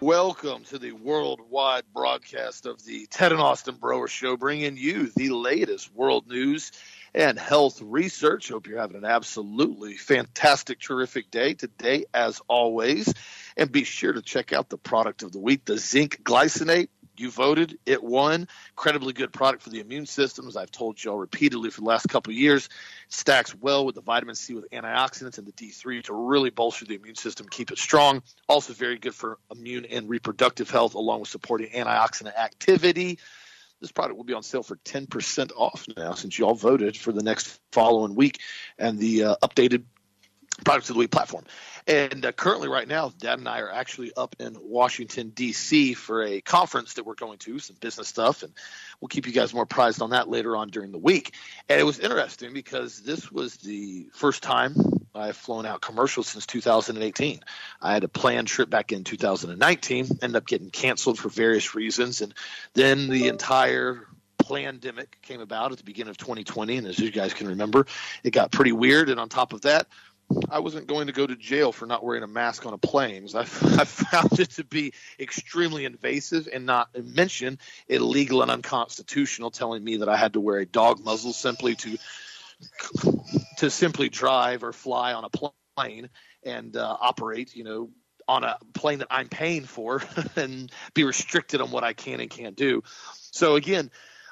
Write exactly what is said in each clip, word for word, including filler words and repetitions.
Welcome to the worldwide broadcast of the Ted and Austin Broer Show, bringing you the latest world news and health research. Hope you're having an absolutely fantastic, terrific day today, as always. And be sure to check out the product of the week, the zinc glycinate. You voted, it won. Incredibly good product for the immune system, as I've told you all repeatedly for the last couple of years. It stacks well with the vitamin C with antioxidants and the D three to really bolster the immune system, keep it strong. Also very good for immune and reproductive health, along with supporting antioxidant activity. This product will be on sale for ten percent off now, since you all voted for the next following week and the uh, updated Products of the Week platform. And uh, currently right now, Dad and I are actually up in Washington, D C for a conference that we're going to, some business stuff, and we'll keep you guys more apprised on that later on during the week. And it was interesting because this was the first time I've flown out commercial since two thousand eighteen. I had a planned trip back in two thousand nineteen, ended up getting canceled for various reasons, and then the entire pandemic came about at the beginning of twenty twenty, and as you guys can remember, it got pretty weird, and on top of that, I wasn't going to go to jail for not wearing a mask on a plane. I, I found it to be extremely invasive and not mention illegal and unconstitutional, telling me that I had to wear a dog muzzle simply to to simply drive or fly on a plane and uh, operate, you know, on a plane that I'm paying for and be restricted on what I can and can't do. So again,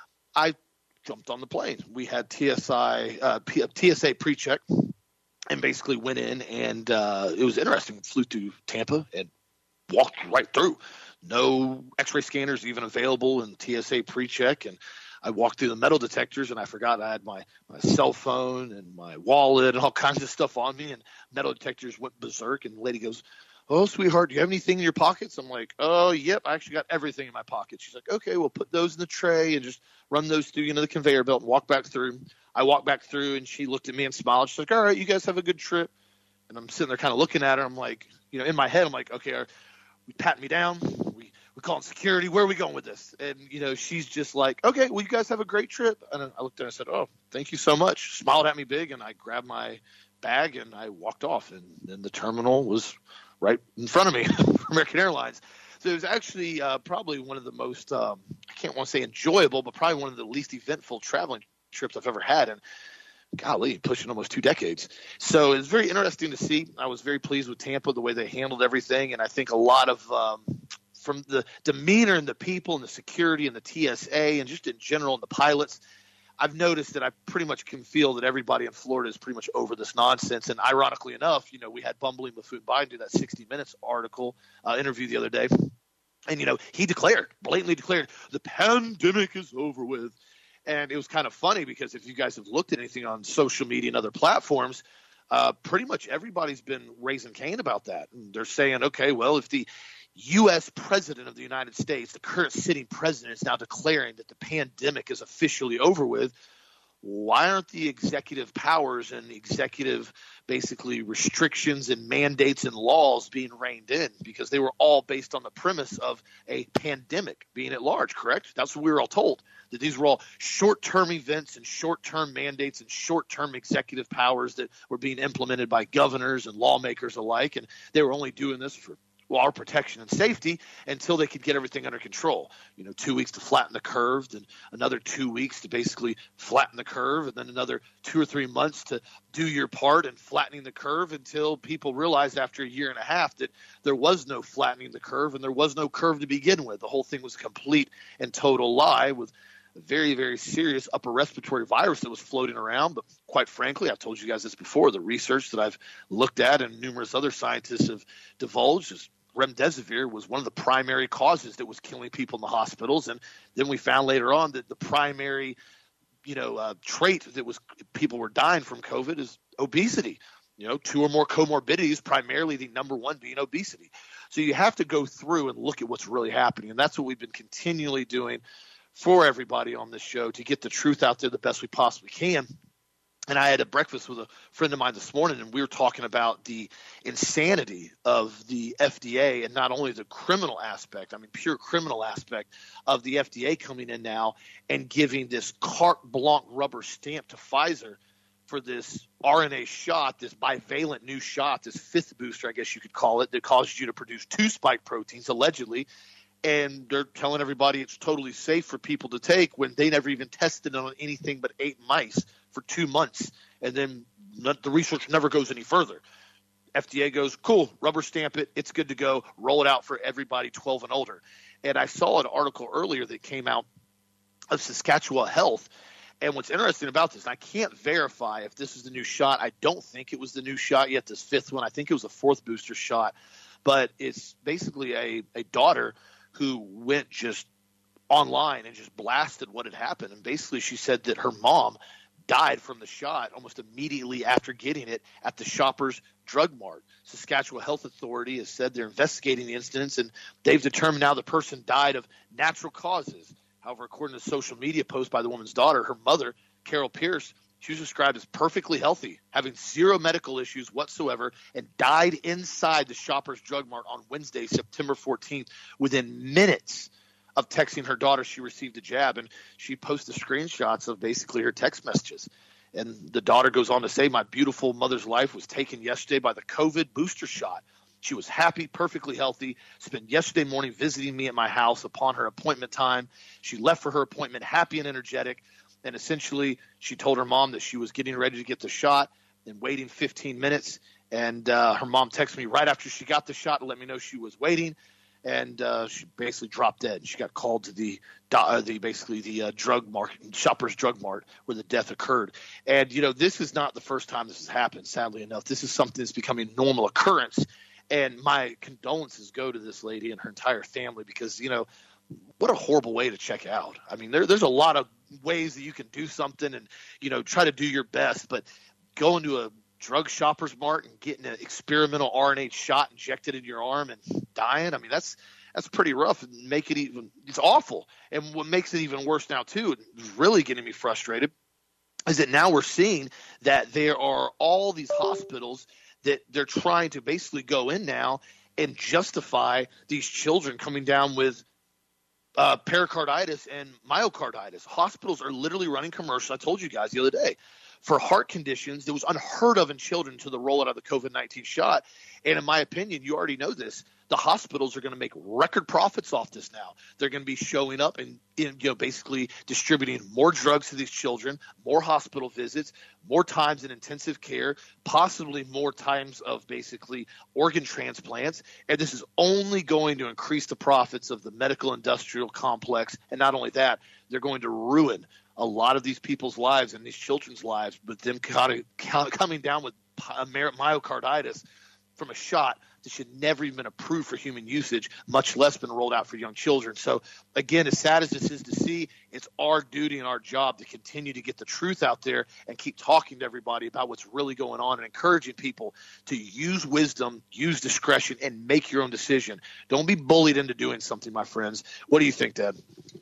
I jumped on the plane. We had T S I, uh, T S A pre-check. And basically went in, and uh, it was interesting. Flew to Tampa and walked right through. No X-ray scanners even available in T S A pre-check. And I walked through the metal detectors, and I forgot I had my, my cell phone and my wallet and all kinds of stuff on me. And metal detectors went berserk. And the lady goes, "Oh, sweetheart, do you have anything in your pockets?" I'm like, "Oh, yep, I actually got everything in my pocket." She's like, "Okay, well, put those in the tray and just run those through, you know, the conveyor belt and walk back through." I walked back through, and she looked at me and smiled. She's like, "All right, you guys have a good trip." And I'm sitting there kind of looking at her. I'm like, you know, in my head, I'm like, okay, are we patting me down? We we calling security? Where are we going with this? And, you know, she's just like, "Okay, well, you guys have a great trip." And I looked at her and I said, "Oh, thank you so much." Smiled at me big, and I grabbed my bag, and I walked off. And then the terminal was right in front of me for American Airlines. So it was actually uh, probably one of the most, um, I can't want to say enjoyable, but probably one of the least eventful traveling trips I've ever had, and golly, pushing almost two decades. So it's very interesting to see. I was very pleased with Tampa, the way they handled everything, and I think a lot of um, from the demeanor and the people and the security and the T S A and just in general and the pilots, I've noticed that I pretty much can feel that everybody in Florida is pretty much over this nonsense. And ironically enough, you know, we had Bumbling Mifune Biden do that sixty minutes article uh, interview the other day, and, you know, he declared, blatantly declared, the pandemic is over with. And it was kind of funny because if you guys have looked at anything on social media and other platforms, uh, pretty much everybody's been raising Cain about that. And they're saying, okay, well, if the U S president of the United States, the current sitting president, is now declaring that the pandemic is officially over with, why aren't the executive powers and the executive basically restrictions and mandates and laws being reined in? Because they were all based on the premise of a pandemic being at large, correct? That's what we were all told, that these were all short-term events and short-term mandates and short-term executive powers that were being implemented by governors and lawmakers alike. And they were only doing this for well, our protection and safety until they could get everything under control. You know, two weeks to flatten the curve, and another two weeks to basically flatten the curve, and then another two or three months to do your part in flattening the curve until people realized after a year and a half that there was no flattening the curve and there was no curve to begin with. The whole thing was a complete and total lie with a very, very serious upper respiratory virus that was floating around. But quite frankly, I've told you guys this before, the research that I've looked at and numerous other scientists have divulged is remdesivir was one of the primary causes that was killing people in the hospitals. And then we found later on that the primary, you know, uh, trait that was people were dying from COVID is obesity. You know, two or more comorbidities, primarily the number one being obesity. So you have to go through and look at what's really happening. And that's what we've been continually doing for everybody on this show to get the truth out there the best we possibly can. And I had a breakfast with a friend of mine this morning, and we were talking about the insanity of the F D A and not only the criminal aspect, I mean, pure criminal aspect of the F D A coming in now and giving this carte blanche rubber stamp to Pfizer for this R N A shot, this bivalent new shot, this fifth booster, I guess you could call it, that causes you to produce two spike proteins, allegedly. And they're telling everybody it's totally safe for people to take when they never even tested it on anything but eight mice for two months. And then the research never goes any further. F D A goes, cool, rubber stamp it. It's good to go. Roll it out for everybody twelve and older. And I saw an article earlier that came out of Saskatchewan Health. And what's interesting about this, and I can't verify if this is the new shot. I don't think it was the new shot yet, this fifth one. I think it was a fourth booster shot. But it's basically a, a daughter who went just online and just blasted what had happened. And basically she said that her mom died from the shot almost immediately after getting it at the Shoppers Drug Mart. Saskatchewan Health Authority has said they're investigating the incidents, and they've determined now the person died of natural causes. However, according to a social media post by the woman's daughter, her mother, Carol Pierce, she was described as perfectly healthy, having zero medical issues whatsoever, and died inside the Shoppers Drug Mart on Wednesday, September fourteenth, within minutes of texting her daughter she received a jab. And she posted screenshots of basically her text messages. And the daughter goes on to say, my beautiful mother's life was taken yesterday by the COVID booster shot. She was happy, perfectly healthy, spent yesterday morning visiting me at my house upon her appointment time. She left for her appointment happy and energetic. And essentially, she told her mom that she was getting ready to get the shot and waiting fifteen minutes. And uh, her mom texted me right after she got the shot to let me know she was waiting. And uh, she basically dropped dead. She got called to the, uh, the basically the uh, drug market, Shoppers Drug Mart, where the death occurred. And, you know, this is not the first time this has happened, sadly enough. This is something that's becoming a normal occurrence. And my condolences go to this lady and her entire family because, you know, what a horrible way to check out. I mean, there, there's a lot of ways that you can do something and, you know, try to do your best. But going to a drug Shoppers Mart and getting an experimental R N A shot injected in your arm and dying, I mean, that's that's pretty rough. And make it even – it's awful. And what makes it even worse now, too, and really getting me frustrated, is that now we're seeing that there are all these hospitals that they're trying to basically go in now and justify these children coming down with uh, pericarditis and myocarditis. Hospitals are literally running commercials. I told you guys the other day for heart conditions that was unheard of in children to the rollout of the COVID nineteen shot. And in my opinion, you already know this, the hospitals are going to make record profits off this now. They're going to be showing up and, and you know, basically distributing more drugs to these children, more hospital visits, more times in intensive care, possibly more times of basically organ transplants. And this is only going to increase the profits of the medical industrial complex. And not only that, they're going to ruin a lot of these people's lives and these children's lives, but them kind of coming down with myocarditis from a shot that should never even been approved for human usage, much less been rolled out for young children. So, again, as sad as this is to see, it's our duty and our job to continue to get the truth out there and keep talking to everybody about what's really going on and encouraging people to use wisdom, use discretion, and make your own decision. Don't be bullied into doing something, my friends. What do you think, Dad?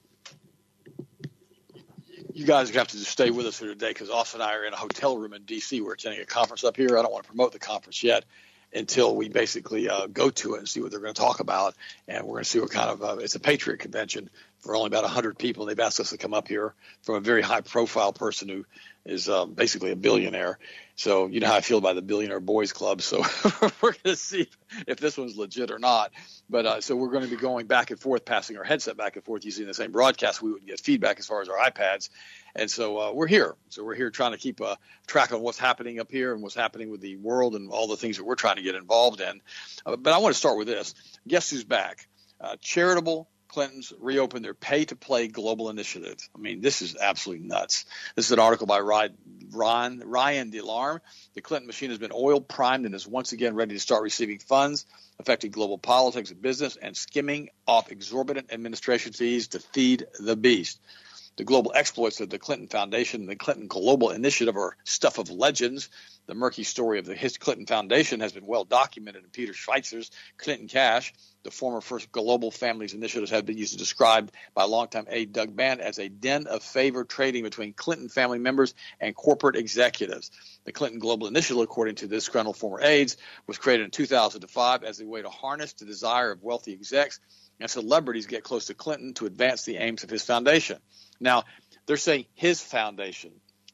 You guys have to just stay with us here today because Austin and I are in a hotel room in D C. We're attending a conference up here. I don't want to promote the conference yet until we basically uh, go to it and see what they're going to talk about. And we're going to see what kind of uh, – it's a Patriot convention for only about one hundred people. They've asked us to come up here from a very high-profile person who is uh, basically a billionaire. So you know how I feel about the Billionaire Boys Club. So we're going to see if this one's legit or not. But uh, so we're going to be going back and forth, passing our headset back and forth using the same broadcast. We would get feedback as far as our iPads. And so uh, we're here. So we're here trying to keep uh, track of what's happening up here and what's happening with the world and all the things that we're trying to get involved in. Uh, but I want to start with this. Guess who's back? Uh, charitable Clintons reopened their pay-to-play global initiative. I mean, this is absolutely nuts. This is an article by Ryan, Ryan DeLarme. The Clinton machine has been oil-primed and is once again ready to start receiving funds affecting global politics and business and skimming off exorbitant administration fees to feed the beast. The global exploits of the Clinton Foundation and the Clinton Global Initiative are stuff of legends. The murky story of the Clinton Foundation has been well documented in Peter Schweizer's Clinton Cash. The former First Global Families initiatives have been used to describe by longtime aide Doug Band as a den of favor trading between Clinton family members and corporate executives. The Clinton Global Initiative, according to disgruntled former aides, was created in two thousand five as a way to harness the desire of wealthy execs and celebrities get close to Clinton to advance the aims of his foundation. Now, they're saying his foundation.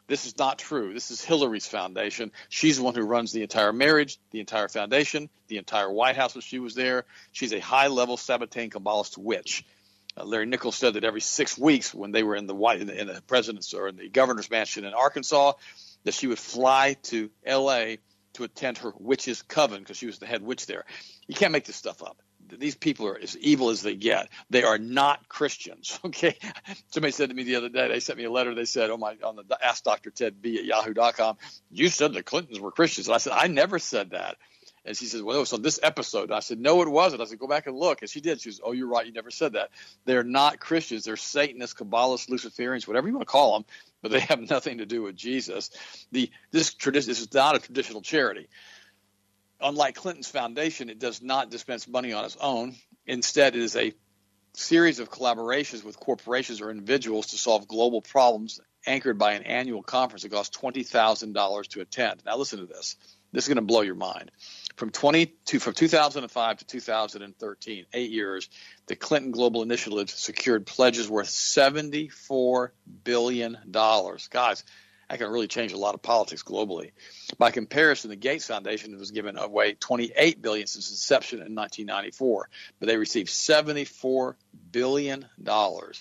This is not true. This is Hillary's foundation. She's the one who runs the entire marriage, the entire foundation, the entire White House when she was there. She's a high-level Sabbatean Kabbalist witch. Uh, Larry Nichols said that every six weeks when they were in the White, in the, in the president's or in the governor's mansion in Arkansas, that she would fly to L A to attend her witch's coven because she was the head witch there. You can't make this stuff up. These people are as evil as they get. They are not Christians. Okay. Somebody said to me the other day, they sent me a letter. They said, oh my, on the Ask Doctor Ted B at yahoo dot com, you said the Clintons were Christians. And I said, I never said that. And she says, well, it was on this episode. And I said, no, it wasn't. I said, go back and look. And she did. She says, oh, you're right. You never said that. They're not Christians. They're Satanists, Kabbalists, Luciferians, whatever you want to call them, but they have nothing to do with Jesus. The this tradition this is not a traditional charity. Unlike Clinton's foundation, it does not dispense money on its own. Instead, it is a series of collaborations with corporations or individuals to solve global problems anchored by an annual conference that costs twenty thousand dollars to attend. Now, listen to this. This is going to blow your mind. From twenty to from two thousand five to two thousand thirteen, eight years, the Clinton Global Initiative secured pledges worth seventy-four billion dollars. Guys, that can really change a lot of politics globally. By comparison, the Gates Foundation was given away twenty-eight billion dollars since inception in nineteen ninety-four, but they received seventy-four billion dollars.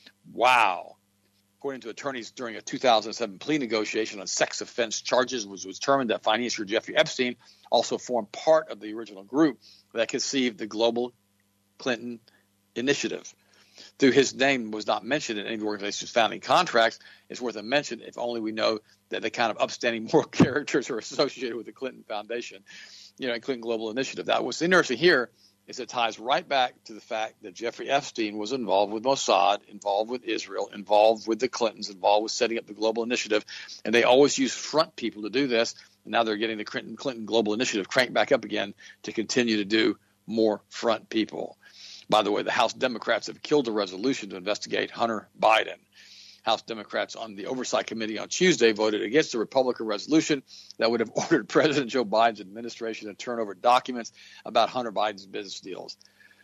Wow. According to attorneys during a two thousand seven plea negotiation on sex offense charges, it was determined that financier Jeffrey Epstein also formed part of the original group that conceived the Global Clinton Initiative. Though his name was not mentioned in any of the organization's founding contracts, it's worth a mention if only we know that the kind of upstanding moral characters are associated with the Clinton Foundation, you know, and Clinton Global Initiative. That what's interesting here is it ties right back to the fact that Jeffrey Epstein was involved with Mossad, involved with Israel, involved with the Clintons, involved with setting up the Global Initiative, and they always use front people to do this. And now they're getting the Clinton, Clinton Global Initiative cranked back up again to continue to do more front people. By the way, the House Democrats have killed a resolution to investigate Hunter Biden. House Democrats on the Oversight Committee on Tuesday voted against a Republican resolution that would have ordered President Joe Biden's administration to turn over documents about Hunter Biden's business deals.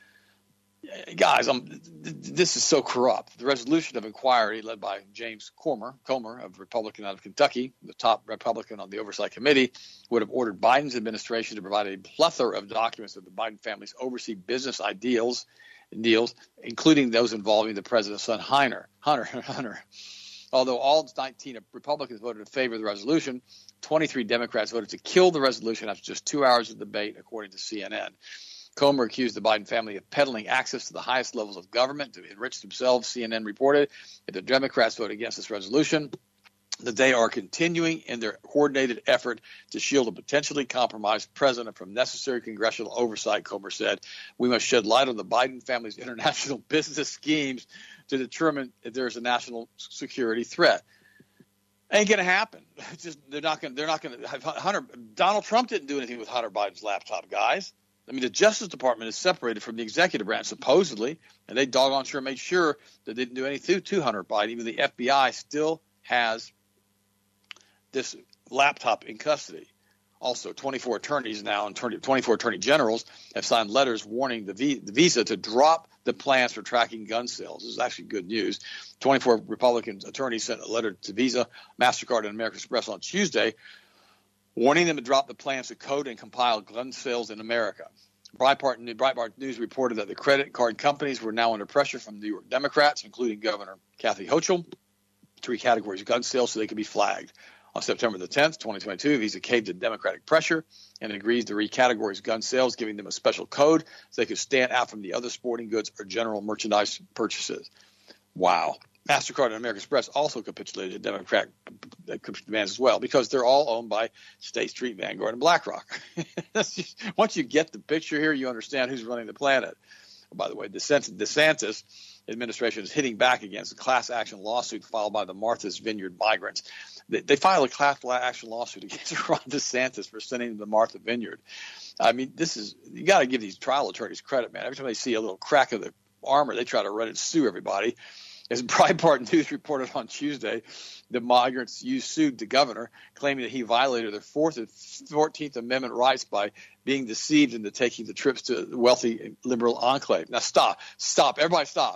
Guys, I'm, this is so corrupt. The resolution of inquiry led by James Comer, Comer, a Republican out of Kentucky, the top Republican on the Oversight Committee, would have ordered Biden's administration to provide a plethora of documents of the Biden family's overseas business ideals deals, including those involving the president's son, Hunter. Hunter, Hunter. Although all nineteen Republicans voted in favor of the resolution, twenty-three Democrats voted to kill the resolution after just two hours of debate, according to C N N. Comer accused the Biden family of peddling access to the highest levels of government to enrich themselves. C N N reported if the Democrats vote against this resolution, that they are continuing in their coordinated effort to shield a potentially compromised president from necessary congressional oversight, Comer said. We must shed light on the Biden family's international business schemes to determine if there is a national security threat. Ain't going to happen. It's just, they're not going. They're not going to. Hunter Donald Trump didn't do anything with Hunter Biden's laptop, guys. I mean, the Justice Department is separated from the executive branch, supposedly, and they doggone sure made sure that they didn't do anything to Hunter Biden. Even the F B I still has this laptop in custody. Also, twenty-four attorneys now and twenty-four attorney generals have signed letters warning the, v- the Visa to drop the plans for tracking gun sales. This is actually good news. twenty-four Republican attorneys sent a letter to Visa, MasterCard, and American Express on Tuesday, warning them to drop the plans to code and compile gun sales in America. Breitbart, Breitbart News reported that the credit card companies were now under pressure from New York Democrats, including Governor Kathy Hochul, to recategorize gun sales so they could be flagged. On September the tenth, twenty twenty-two, Visa caved to Democratic pressure and agrees to recategorize gun sales, giving them a special code so they could stand out from the other sporting goods or general merchandise purchases. Wow. MasterCard and American Express also capitulated to Democratic demands as well because they're all owned by State Street, Vanguard, and BlackRock. just, once you get the picture here, you understand who's running the planet. By the way, DeSantis, DeSantis administration is hitting back against a class action lawsuit filed by the Martha's Vineyard migrants. They, they filed a class action lawsuit against Ron DeSantis for sending them to Martha Vineyard. I mean, this is – you got to give these trial attorneys credit, man. Every time they see a little crack of the armor, they try to run and sue everybody. As Breitbart News reported on Tuesday, the migrants used sued the governor, claiming that he violated their fourth and fourteenth Amendment rights by being deceived into taking the trips to the wealthy liberal enclave. Now, stop. Stop. Everybody stop.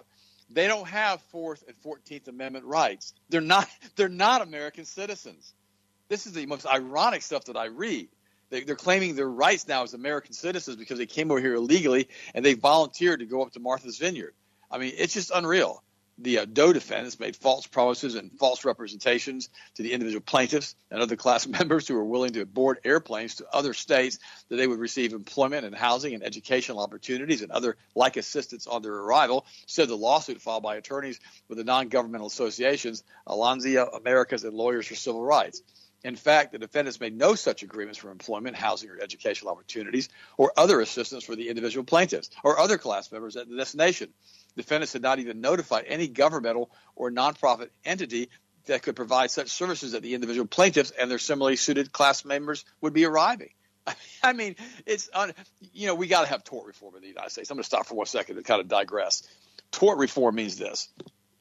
They don't have Fourth and Fourteenth Amendment rights. They're not. They're not American citizens. This is the most ironic stuff that I read. They, they're claiming their rights now as American citizens because they came over here illegally and they volunteered to go up to Martha's Vineyard. I mean, it's just unreal. The uh, Doe defendants made false promises and false representations to the individual plaintiffs and other class members who were willing to board airplanes to other states that they would receive employment and housing and educational opportunities and other like assistance on their arrival, said the lawsuit filed by attorneys with the non-governmental associations, Alonzia, Americas, and Lawyers for Civil Rights. In fact, the defendants made no such agreements for employment, housing, or educational opportunities or other assistance for the individual plaintiffs or other class members at the destination. Defendants had not even notified any governmental or nonprofit entity that could provide such services that the individual plaintiffs and their similarly suited class members would be arriving. I mean, it's un, you know, we got to have tort reform in the United States. I'm going to stop for one second to kind of digress. Tort reform means this.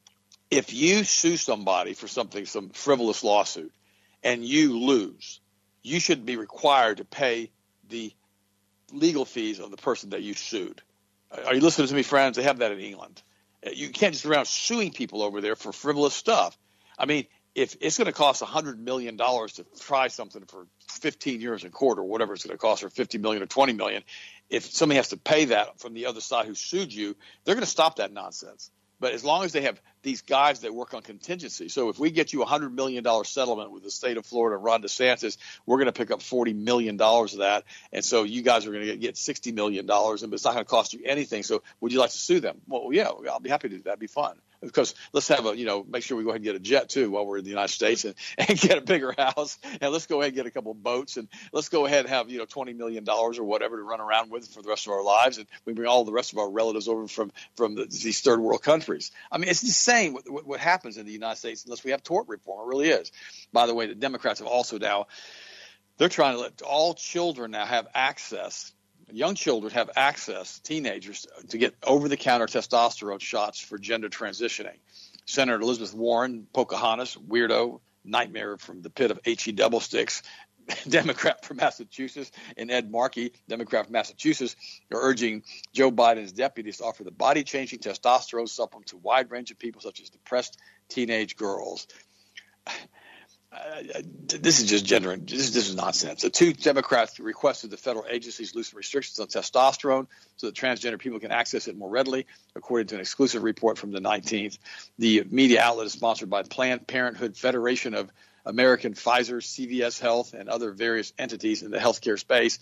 If you sue somebody for something, some frivolous lawsuit, and you lose, you should be required to pay the legal fees of the person that you sued. Are you listening to me, friends? They have that in England. You can't just go around suing people over there for frivolous stuff. I mean, if it's going to cost one hundred million dollars to try something for fifteen years in court or whatever it's going to cost, or fifty million dollars or twenty million dollars, if somebody has to pay that from the other side who sued you, they're going to stop that nonsense. But as long as they have these guys that work on contingency, so if we get you a one hundred million dollars settlement with the state of Florida, Ron DeSantis, we're going to pick up forty million dollars of that. And so you guys are going to get sixty million dollars, and it's not going to cost you anything. So would you like to sue them? Well, yeah, I'll be happy to do that. That'd be fun. Because let's have a, you know, make sure we go ahead and get a jet too while we're in the United States, and, and get a bigger house. And let's go ahead and get a couple of boats, and let's go ahead and have, you know, twenty million dollars or whatever to run around with for the rest of our lives. And we bring all the rest of our relatives over from, from the, these third world countries. I mean, it's insane what, what, what happens in the United States unless we have tort reform. It really is. By the way, the Democrats have also now, they're trying to let all children now have access. Young children have access, teenagers, to get over-the-counter testosterone shots for gender transitioning. Senator Elizabeth Warren, Pocahontas, weirdo, nightmare from the pit of H E double sticks, Democrat from Massachusetts, and Ed Markey, Democrat from Massachusetts, are urging Joe Biden's deputies to offer the body-changing testosterone supplement to a wide range of people, such as depressed teenage girls. Uh, this is just gender. This, this is nonsense. The two Democrats requested the federal agencies loosen restrictions on testosterone so that transgender people can access it more readily, according to an exclusive report from the nineteenth. The media outlet is sponsored by Planned Parenthood, Federation of American, Pfizer, C V S Health, and other various entities in the healthcare space.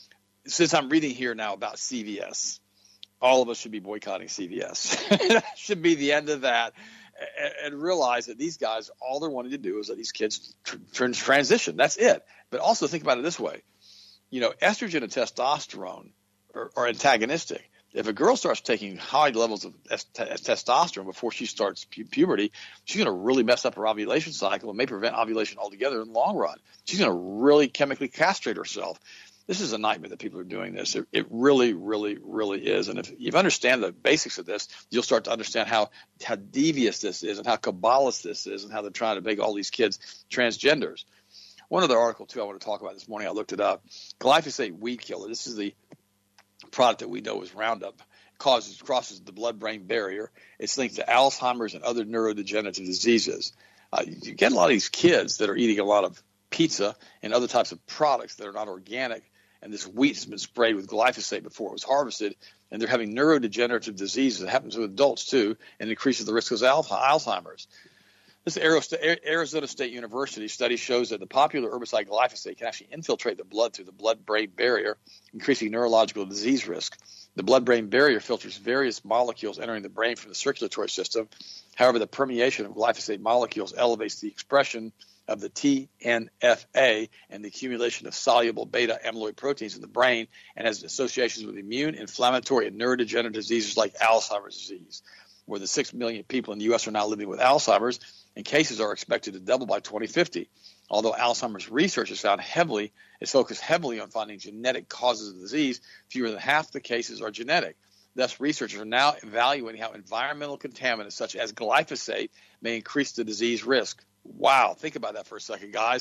Since I'm reading here now about C V S, all of us should be boycotting C V S. That should be the end of that. And realize that these guys, all they're wanting to do is let these kids tr- tr- transition. That's it. But also think about it this way. You know, estrogen and testosterone are, are antagonistic. If a girl starts taking high levels of est- testosterone before she starts pu- puberty, she's going to really mess up her ovulation cycle and may prevent ovulation altogether in the long run. She's going to really chemically castrate herself. This is a nightmare that people are doing this. It, it really, really, really is. And if you understand the basics of this, you'll start to understand how, how devious this is and how Kabbalist this is and how they're trying to make all these kids transgenders. One other article, too, I want to talk about this morning. I looked it up. Glyphosate weed killer. This is the product that we know is Roundup. It causes, crosses the blood-brain barrier. It's linked to Alzheimer's and other neurodegenerative diseases. Uh, you get a lot of these kids that are eating a lot of pizza and other types of products that are not organic, and this wheat has been sprayed with glyphosate before it was harvested, and they're having neurodegenerative diseases. It happens with adults too, and increases the risk of Alzheimer's. This Arizona State University study shows that the popular herbicide glyphosate can actually infiltrate the blood through the blood-brain barrier, increasing neurological disease risk. The blood-brain barrier filters various molecules entering the brain from the circulatory system. However, the permeation of glyphosate molecules elevates the expression of the T N F A and the accumulation of soluble beta amyloid proteins in the brain, and has associations with immune, inflammatory, and neurodegenerative diseases like Alzheimer's disease. More than six million people in the U S are now living with Alzheimer's, and cases are expected to double by twenty fifty. Although Alzheimer's research is found heavily, is focused heavily on finding genetic causes of the disease, fewer than half the cases are genetic. Thus, researchers are now evaluating how environmental contaminants such as glyphosate may increase the disease risk. Wow, think about that for a second, guys.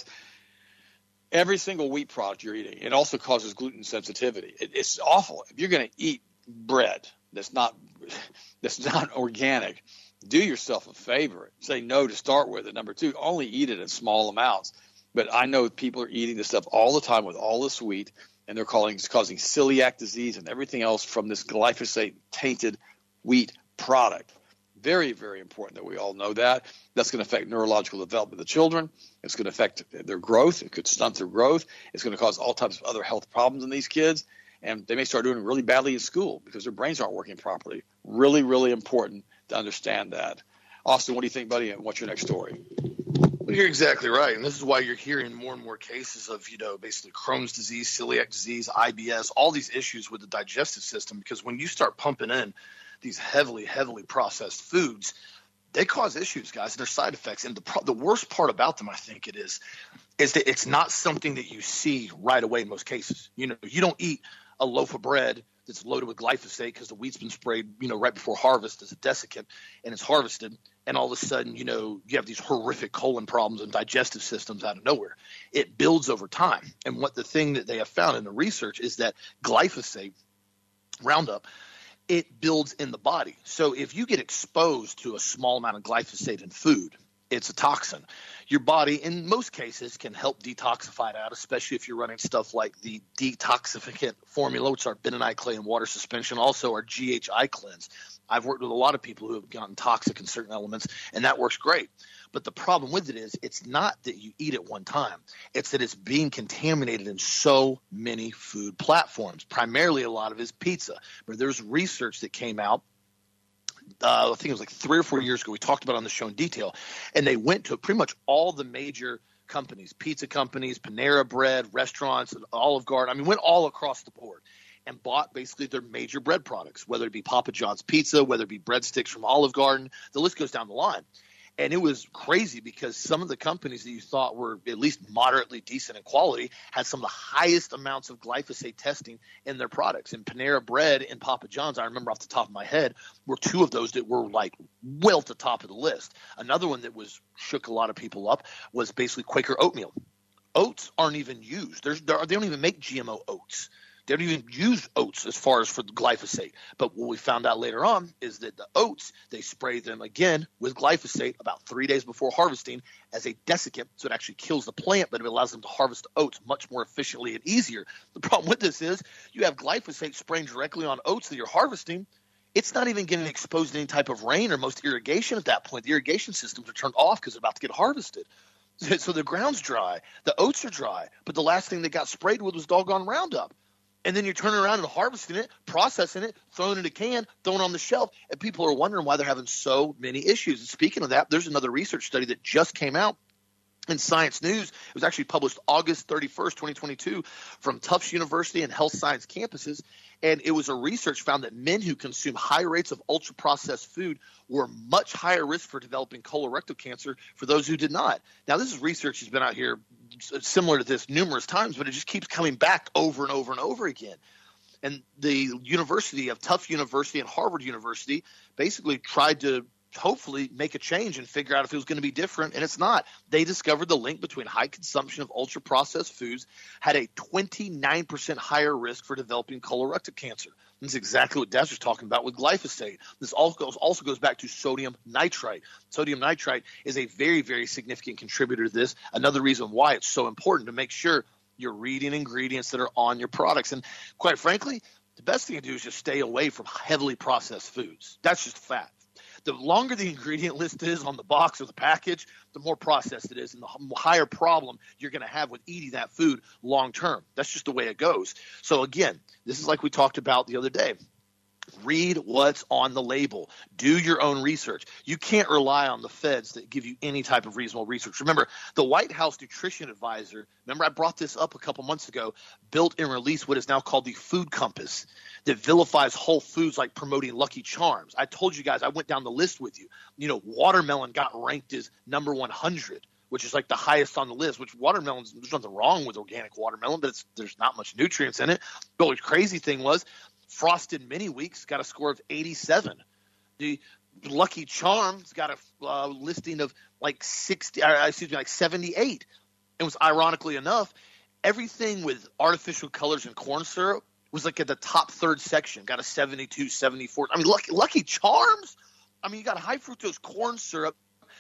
Every single wheat product you're eating, it also causes gluten sensitivity. It, it's awful. If you're going to eat bread, that's not that's not organic, do yourself a favor. Say no to start with. And number two, only eat it in small amounts. But I know people are eating this stuff all the time with all this wheat, and they're calling it's causing celiac disease and everything else from this glyphosate tainted wheat product. Very, very important that we all know that. That's going to affect neurological development of the children. It's going to affect their growth. It could stunt their growth. It's going to cause all types of other health problems in these kids. And they may start doing really badly in school because their brains aren't working properly. Really, really important to understand that. Austin, what do you think, buddy? And what's your next story? Well, you're exactly right. And this is why you're hearing more and more cases of, you know, basically Crohn's disease, celiac disease, I B S, all these issues with the digestive system. Because when you start pumping in these heavily, heavily processed foods, they cause issues, guys, and their side effects. And the pro- the worst part about them, I think it is, is that it's not something that you see right away in most cases. You know, you don't eat a loaf of bread that's loaded with glyphosate because the wheat's been sprayed, you know, right before harvest as a desiccant, and it's harvested, and all of a sudden, you know, you have these horrific colon problems and digestive systems out of nowhere. It builds over time. And what the thing that they have found in the research is that glyphosate, Roundup, it builds in the body. So if you get exposed to a small amount of glyphosate in food, it's a toxin. Your body, in most cases, can help detoxify it out, especially if you're running stuff like the detoxificant formula, which are bentonite clay and water suspension, also our G H I cleanse. I've worked with a lot of people who have gotten toxic in certain elements, and that works great. But the problem with it is it's not that you eat it one time. It's that it's being contaminated in so many food platforms. Primarily, a lot of it is pizza. But there's research that came out Uh, I think it was like three or four years ago. We talked about it on the show in detail, and they went to pretty much all the major companies, pizza companies, Panera Bread, restaurants, Olive Garden. I mean, went all across the board and bought basically their major bread products, whether it be Papa John's Pizza, whether it be breadsticks from Olive Garden. The list goes down the line. And it was crazy because some of the companies that you thought were at least moderately decent in quality had some of the highest amounts of glyphosate testing in their products. And Panera Bread and Papa John's, I remember off the top of my head, were two of those that were like well at the top of the list. Another one that was shook a lot of people up was basically Quaker oatmeal. Oats aren't even used. There's, there, they don't even make G M O oats. They don't even use oats as far as for the glyphosate. But what we found out later on is that the oats, they spray them again with glyphosate about three days before harvesting as a desiccant. So it actually kills the plant, but it allows them to harvest the oats much more efficiently and easier. The problem with this is you have glyphosate spraying directly on oats that you're harvesting. It's not even getting exposed to any type of rain or most irrigation at that point. The irrigation systems are turned off because they're about to get harvested. So the ground's dry. The oats are dry. But the last thing they got sprayed with was doggone Roundup. And then you're turning around and harvesting it, processing it, throwing it in a can, throwing it on the shelf, and people are wondering why they're having so many issues. And speaking of that, there's another research study that just came out in Science News. It was actually published August thirty-first, twenty twenty-two from Tufts University and Health Science campuses. And it was a research found that men who consume high rates of ultra-processed food were much higher risk for developing colorectal cancer for those who did not. Now, this is research that's been out here similar to this numerous times, but it just keeps coming back over and over and over again. And the University of Tufts University and Harvard University basically tried to hopefully make a change and figure out if it was going to be different, and it's not. They discovered the link between high consumption of ultra-processed foods had a twenty-nine percent higher risk for developing colorectal cancer. This is exactly what Des was talking about with glyphosate. This also goes, also goes back to sodium nitrite. Sodium nitrite is a very, very significant contributor to this. Another reason why it's so important to make sure you're reading ingredients that are on your products. And quite frankly, the best thing to do is just stay away from heavily processed foods. That's just a fact. The longer the ingredient list is on the box or the package, the more processed it is, and the higher problem you're going to have with eating that food long term. That's just the way it goes. So again, this is like we talked about the other day. Read what's on the label. Do your own research. You can't rely on the feds that give you any type of reasonable research. Remember, the White House Nutrition Advisor, remember I brought this up a couple months ago, built and released what is now called the Food Compass that vilifies whole foods like promoting Lucky Charms. I told you guys, I went down the list with you. You know, watermelon got ranked as number one hundred, which is like the highest on the list, which watermelons, there's nothing wrong with organic watermelon, but it's, there's not much nutrients in it. But the crazy thing was, Frosted Mini Wheats got a score of eighty-seven. The Lucky Charms got a uh, listing of like sixty, uh, excuse me, like seventy-eight. It was ironically enough, everything with artificial colors and corn syrup was like at the top third section, got a seventy-two, seventy-four. I mean, Lucky, Lucky Charms. I mean, you got high fructose corn syrup,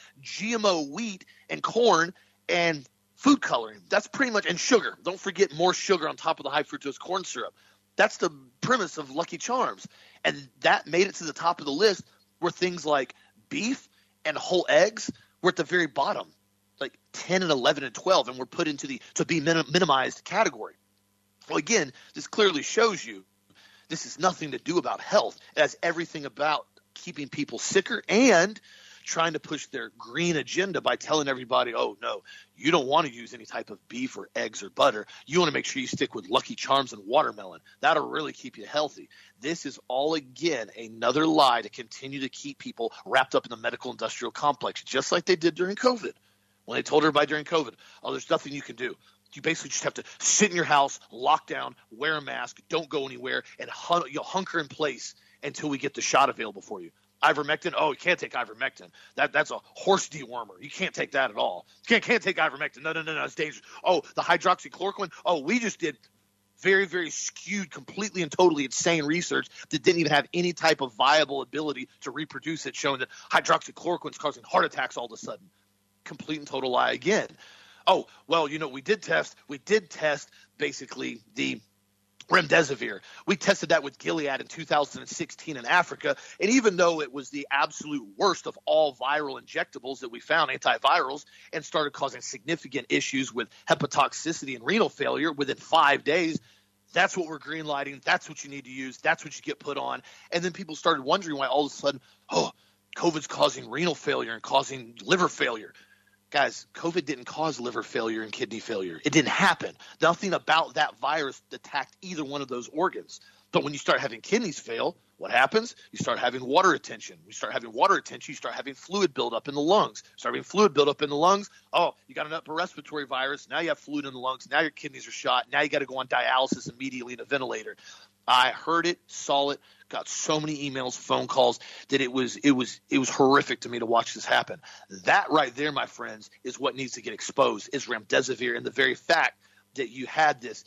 G M O wheat and corn, and food coloring. That's pretty much – and sugar. Don't forget more sugar on top of the high fructose corn syrup. That's the premise of Lucky Charms. And that made it to the top of the list where things like beef and whole eggs were at the very bottom, like ten and eleven and twelve, and were put into the to be minim- minimized category. Well, again, this clearly shows you this has nothing to do about health. It has everything about keeping people sicker and trying to push their green agenda by telling everybody, oh, no, you don't want to use any type of beef or eggs or butter. You want to make sure you stick with Lucky Charms and watermelon. That'll really keep you healthy. This is all, again, another lie to continue to keep people wrapped up in the medical industrial complex, just like they did during COVID. When they told everybody during COVID, oh, there's nothing you can do. You basically just have to sit in your house, lock down, wear a mask, don't go anywhere, and hun- you'll hunker in place until we get the shot available for you. Ivermectin, oh, you can't take ivermectin. That That's a horse dewormer. You can't take that at all. You can't, can't take ivermectin. No, no, no, no, it's dangerous. Oh, the hydroxychloroquine, oh, we just did very, very skewed, completely and totally insane research that didn't even have any type of viable ability to reproduce it, showing that hydroxychloroquine is causing heart attacks all of a sudden. Complete and total lie again. Oh, well, you know, we did test, we did test basically the remdesivir. We tested that with Gilead in two thousand sixteen in Africa, and even though it was the absolute worst of all viral injectables that we found, antivirals, and started causing significant issues with hepatotoxicity and renal failure within five days, that's what we're greenlighting. That's what you need to use. That's what you get put on. And then people started wondering why all of a sudden, oh, COVID's causing renal failure and causing liver failure. Guys, COVID didn't cause liver failure and kidney failure. It didn't happen. Nothing about that virus attacked either one of those organs. But when you start having kidneys fail, what happens? You start having water retention. You start having water retention, you start having fluid buildup in the lungs. Start having fluid buildup in the lungs. Oh, you got an upper respiratory virus. Now you have fluid in the lungs. Now your kidneys are shot. Now you got to go on dialysis immediately in a ventilator. I heard it, saw it, got so many emails, phone calls that it was it was it was horrific to me to watch this happen. That right there, my friends, is what needs to get exposed, is remdesivir, and the very fact that you had this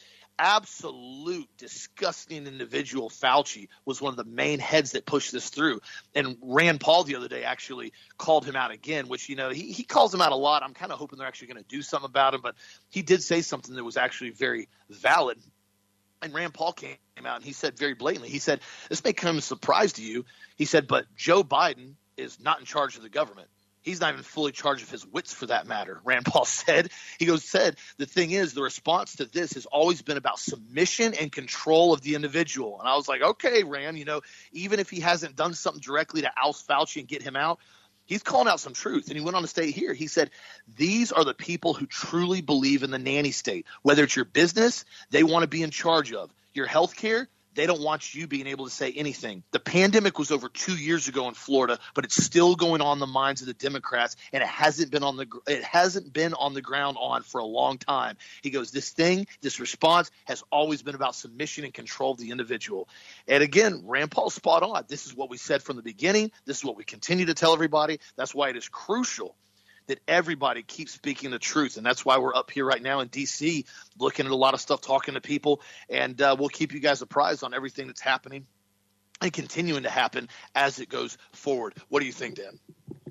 absolute disgusting individual. Fauci was one of the main heads that pushed this through. And Rand Paul the other day actually called him out again, which, you know, he, he calls him out a lot. I'm kind of hoping they're actually going to do something about him, but he did say something that was actually very valid. And Rand Paul came out and he said very blatantly, he said, this may come as a surprise to you. He said, but Joe Biden is not in charge of the government. He's not even fully charged of his wits for that matter. Rand Paul said, he goes, said, the thing is, the response to this has always been about submission and control of the individual. And I was like, okay, Rand, you know, even if he hasn't done something directly to oust Fauci and get him out, he's calling out some truth. And he went on to state here, he said, these are the people who truly believe in the nanny state. Whether it's your business, they want to be in charge of. Your health care, they don't want you being able to say anything. The pandemic was over two years ago in Florida, but it's still going on the minds of the Democrats, and it hasn't been on the it hasn't been on the ground on for a long time. He goes, this thing, this response has always been about submission and control of the individual. And again, Rand Paul's spot on. This is what we said from the beginning. This is what we continue to tell everybody. That's why it is crucial that everybody keeps speaking the truth. And that's why we're up here right now in D C looking at a lot of stuff, talking to people, and uh, we'll keep you guys apprised on everything that's happening and continuing to happen as it goes forward. What do you think, Dan?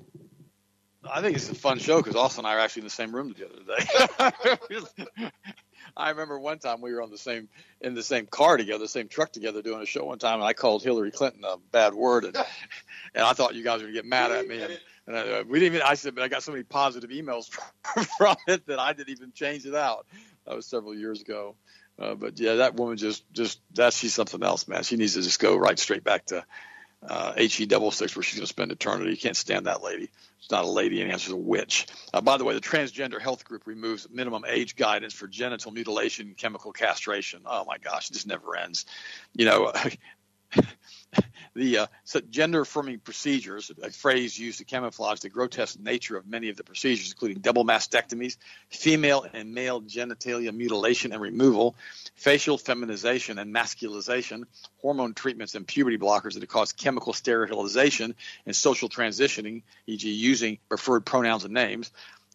I think it's a fun show because Austin and I are actually in the same room the other day. I remember one time we were on the same in the same car together, the same truck together, doing a show one time, and I called Hillary Clinton a bad word, and and I thought you guys were going to get mad at me. And, and I, we didn't even. I said, but I got so many positive emails from it that I didn't even change it out. That was several years ago. Uh, but yeah, that woman just just that she's something else, man. She needs to just go right straight back to uh, H E double six where she's going to spend eternity. You can't stand that lady. She's not a lady anyhow. She's a witch. Uh, by the way, the Transgender Health Group removes minimum age guidance for genital mutilation and chemical castration. Oh my gosh, it just never ends. You know, the uh, so gender affirming procedures, a phrase used to camouflage the grotesque nature of many of the procedures, including double mastectomies, female and male genitalia mutilation and removal, facial feminization and masculization, hormone treatments and puberty blockers that cause chemical sterilization and social transitioning, for example using preferred pronouns and names,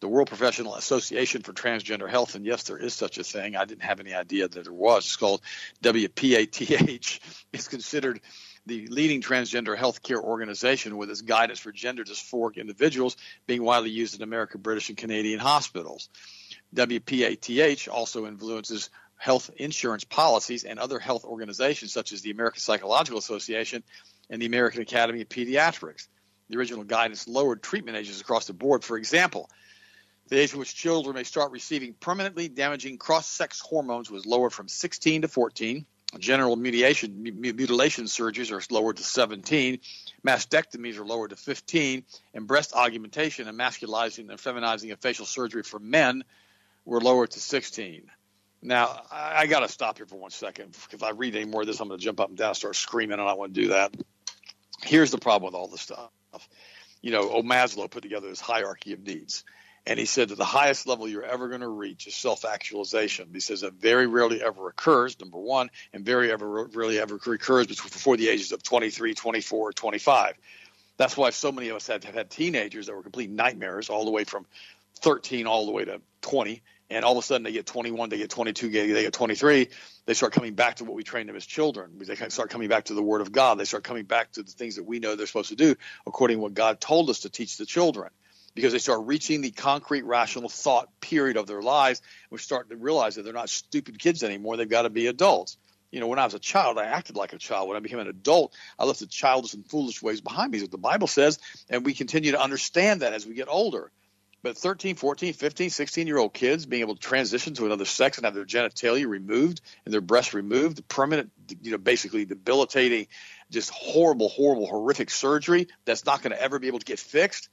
the World Professional Association for Transgender Health, and yes, there is such a thing. I didn't have any idea that there was. It's called W P A T H. It's considered the leading transgender healthcare organization, with its guidance for gender dysphoric individuals being widely used in American, British, and Canadian hospitals. W P A T H also influences health insurance policies and other health organizations such as the American Psychological Association and the American Academy of Pediatrics. The original guidance lowered treatment ages across the board. For example, the age at which children may start receiving permanently damaging cross-sex hormones was lowered from sixteen to fourteen. Genital mutilation, mutilation surgeries are lowered to seventeen. Mastectomies are lowered to fifteen. And breast augmentation and masculizing and feminizing of facial surgery for men were lowered to sixteen. Now, I, I got to stop here for one second. If I read any more of this, I'm going to jump up and down and start screaming, and I don't want to do that. Here's the problem with all this stuff. You know, O. Maslow put together this hierarchy of needs. And he said that the highest level you're ever going to reach is self-actualization. He says that very rarely ever occurs, number one, and very ever rarely ever occurs before the ages of twenty-three, twenty-four, or twenty-five. That's why so many of us have, have had teenagers that were complete nightmares, all the way from thirteen all the way to twenty. And all of a sudden they get twenty-one, they get twenty-two, they get twenty-three. They start coming back to what we trained them as children. They start coming back to the Word of God. They start coming back to the things that we know they're supposed to do according to what God told us to teach the children. Because they start reaching the concrete, rational thought period of their lives. We start to realize that they're not stupid kids anymore. They've got to be adults. You know, when I was a child, I acted like a child. When I became an adult, I left the childish and foolish ways behind me, is what the Bible says, and we continue to understand that as we get older. But thirteen, fourteen, fifteen, sixteen-year-old kids being able to transition to another sex and have their genitalia removed and their breasts removed, permanent, you know, basically debilitating, just horrible, horrible, horrific surgery that's not going to ever be able to get fixed.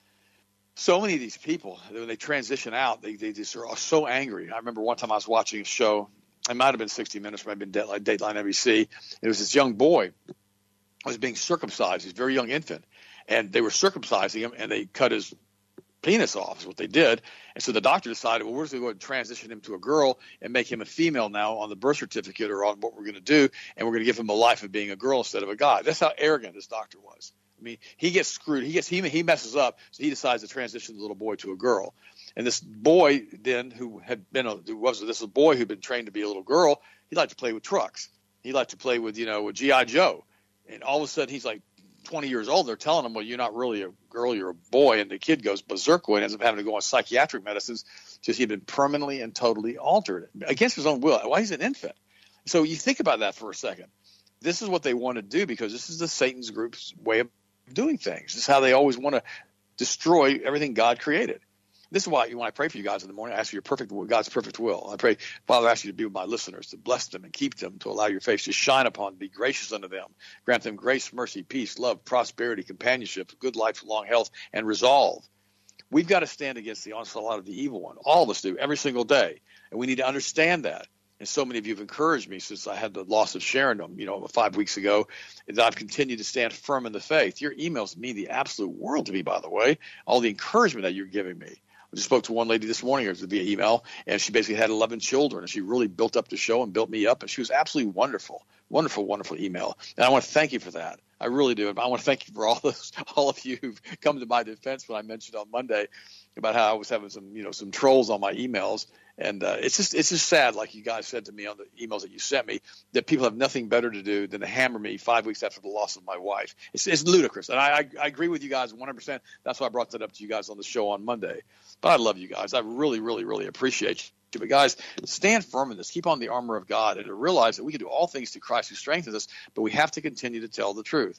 So many of these people, when they transition out, they, they just are so angry. I remember one time I was watching a show. It might have been sixty minutes, it might have been Dateline, Dateline N B C. It was this young boy who was being circumcised, this very young infant. And they were circumcising him, and they cut his penis off is what they did. And so the doctor decided, well, we're just going to go ahead and transition him to a girl and make him a female now on the birth certificate or on what we're going to do. And we're going to give him a life of being a girl instead of a guy. That's how arrogant this doctor was. I mean, he gets screwed. He gets he he messes up, so he decides to transition the little boy to a girl. And this boy then, who had been a who was this a boy who'd been trained to be a little girl, he liked to play with trucks. He liked to play with you know with G I Joe. And all of a sudden, he's like twenty years old. They're telling him, well, you're not really a girl, you're a boy. And the kid goes berserk and ends up having to go on psychiatric medicines because he'd been permanently and totally altered against his own will. Why he's an infant. So you think about that for a second. This is what they want to do because this is the Satan's group's way of doing things. This is how they always want to destroy everything God created. This is why when I pray for you guys in the morning, I ask for your perfect God's perfect will. I pray, Father, I ask you to be with my listeners, to bless them and keep them, to allow your face to shine upon, be gracious unto them, grant them grace, mercy, peace, love, prosperity, companionship, good life, long health, and resolve. We've got to stand against the onslaught of the evil one. All of us do, every single day, and we need to understand that. And so many of you have encouraged me since I had the loss of Sharon, you know, five weeks ago, that I've continued to stand firm in the faith. Your emails mean the absolute world to me, by the way, all the encouragement that you're giving me. I just spoke to one lady this morning via email, and she basically had eleven children, and she really built up the show and built me up, and she was absolutely wonderful, wonderful, wonderful email. And I want to thank you for that. I really do. I want to thank you for all those, all of you who've come to my defense when I mentioned on Monday about how I was having some, you know, some trolls on my emails. And uh, it's just it's just sad, like you guys said to me on the emails that you sent me, that people have nothing better to do than to hammer me five weeks after the loss of my wife. It's, it's ludicrous. And I, I, I agree with you guys one hundred percent. That's why I brought that up to you guys on the show on Monday. But I love you guys. I really, really, really appreciate you. But guys, stand firm in this. Keep on the armor of God and to realize that we can do all things through Christ who strengthens us, but we have to continue to tell the truth.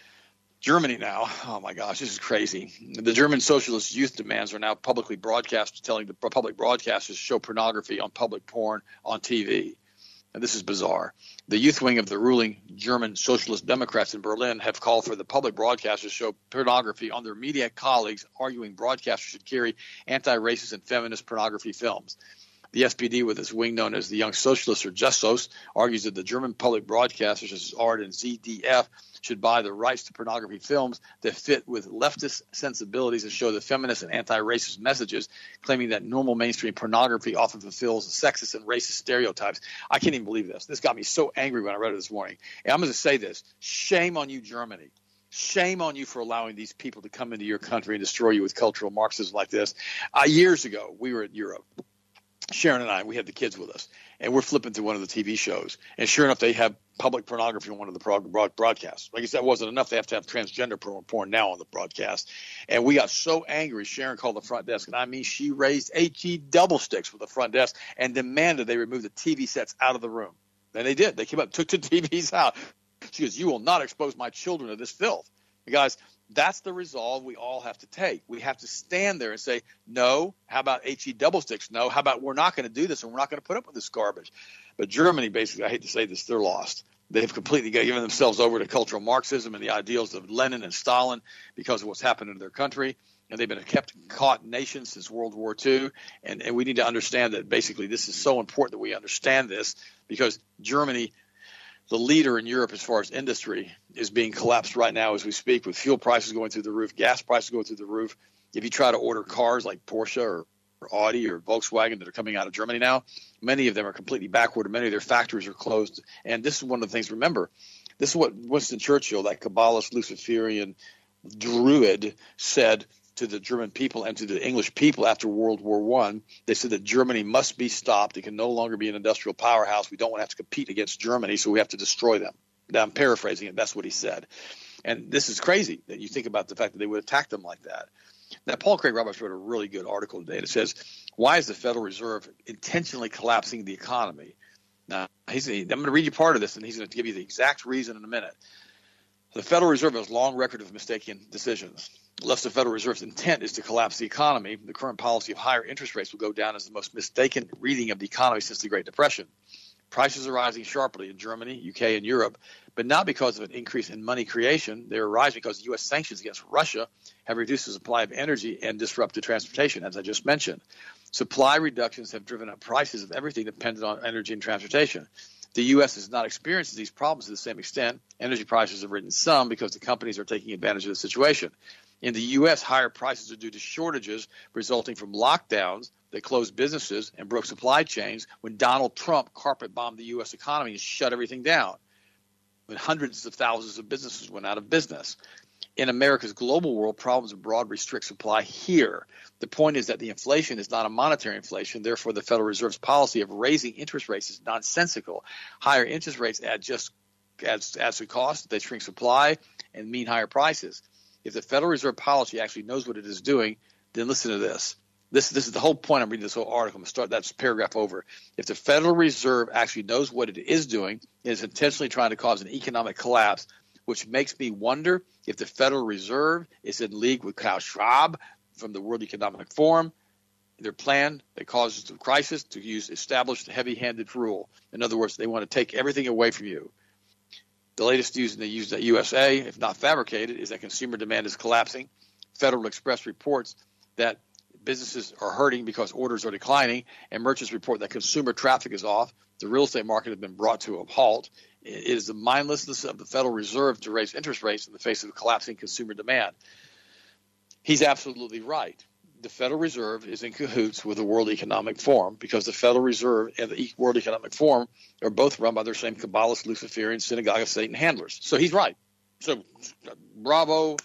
Germany now, oh my gosh, this is crazy. The German socialist youth demands are now publicly broadcast, telling the public broadcasters to show pornography on public porn on T V. And this is bizarre. The youth wing of the ruling German Socialist Democrats in Berlin have called for the public broadcasters to show pornography on their media colleagues, arguing broadcasters should carry anti-racist and feminist pornography films. The S P D, with its wing known as the Young Socialists or Justos, argues that the German public broadcasters such as A R D and Z D F should buy the rights to pornography films that fit with leftist sensibilities and show the feminist and anti-racist messages, claiming that normal mainstream pornography often fulfills sexist and racist stereotypes. I can't even believe this. This got me so angry when I read it this morning. And I'm going to say this. Shame on you, Germany. Shame on you for allowing these people to come into your country and destroy you with cultural Marxism like this. Uh, years ago, we were in Europe. Sharon and I, we had the kids with us, and we're flipping through one of the T V shows. And sure enough, they have public pornography on one of the broad- broadcasts. Like I said, that wasn't enough. They have to have transgender porn now on the broadcast. And we got so angry, Sharon called the front desk. And I mean, she raised H E double sticks with the front desk and demanded they remove the T V sets out of the room. And they did. They came up, took the T Vs out. She goes, you will not expose my children to this filth. You guys, that's the resolve we all have to take. We have to stand there and say, no. How about H E double sticks? No. How about we're not going to do this and we're not going to put up with this garbage? But Germany, basically, I hate to say this, they're lost. They've completely given themselves over to cultural Marxism and the ideals of Lenin and Stalin because of what's happened in their country. And they've been a kept caught nation since World War Two. And, and we need to understand that basically this is so important that we understand this, because Germany, the leader in Europe as far as industry, is being collapsed right now as we speak, with fuel prices going through the roof, gas prices going through the roof. If you try to order cars like Porsche or, or Audi or Volkswagen that are coming out of Germany now, many of them are completely backward, and many of their factories are closed. And this is one of the things, remember, this is what Winston Churchill, that Kabbalist Luciferian druid, said to the German people and to the English people after World War One. They said that Germany must be stopped. It can no longer be an industrial powerhouse. We don't want to have to compete against Germany, so we have to destroy them. Now, I'm paraphrasing it. That's what he said. And this is crazy that you think about the fact that they would attack them like that. Now, Paul Craig Roberts wrote a really good article today that says, why is the Federal Reserve intentionally collapsing the economy? Now, he's, I'm going to read you part of this, and he's going to give you the exact reason in a minute. The Federal Reserve has a long record of mistaken decisions. Unless the Federal Reserve's intent is to collapse the economy, the current policy of higher interest rates will go down as the most mistaken reading of the economy since the Great Depression. Prices are rising sharply in Germany, U K, and Europe, but not because of an increase in money creation. They are rising because U S sanctions against Russia have reduced the supply of energy and disrupted transportation, as I just mentioned. Supply reductions have driven up prices of everything dependent on energy and transportation. The U S has not experienced these problems to the same extent. Energy prices have risen some because the companies are taking advantage of the situation. In the U S, higher prices are due to shortages resulting from lockdowns that closed businesses and broke supply chains when Donald Trump carpet bombed the U S economy and shut everything down, when hundreds of thousands of businesses went out of business. In America's global world, problems abroad restrict supply here. The point is that the inflation is not a monetary inflation. Therefore, the Federal Reserve's policy of raising interest rates is nonsensical. Higher interest rates add just adds, adds to cost. They shrink supply and mean higher prices. If the Federal Reserve policy actually knows what it is doing, then listen to this. This, this is the whole point. I'm reading this whole article. I'm going to start that paragraph over. If the Federal Reserve actually knows what it is doing, it is intentionally trying to cause an economic collapse, which makes me wonder if the Federal Reserve is in league with Klaus Schwab from the World Economic Forum. Their plan that causes the crisis to use established heavy-handed rule. In other words, they want to take everything away from you. The latest news in the U S A, if not fabricated, is that consumer demand is collapsing. Federal Express reports that businesses are hurting because orders are declining, and merchants report that consumer traffic is off. The real estate market has been brought to a halt. It is the mindlessness of the Federal Reserve to raise interest rates in the face of collapsing consumer demand. He's absolutely right. The Federal Reserve is in cahoots with the World Economic Forum because the Federal Reserve and the World Economic Forum are both run by their same Kabbalist, Luciferian, synagogue of Satan handlers. So he's right. So bravo,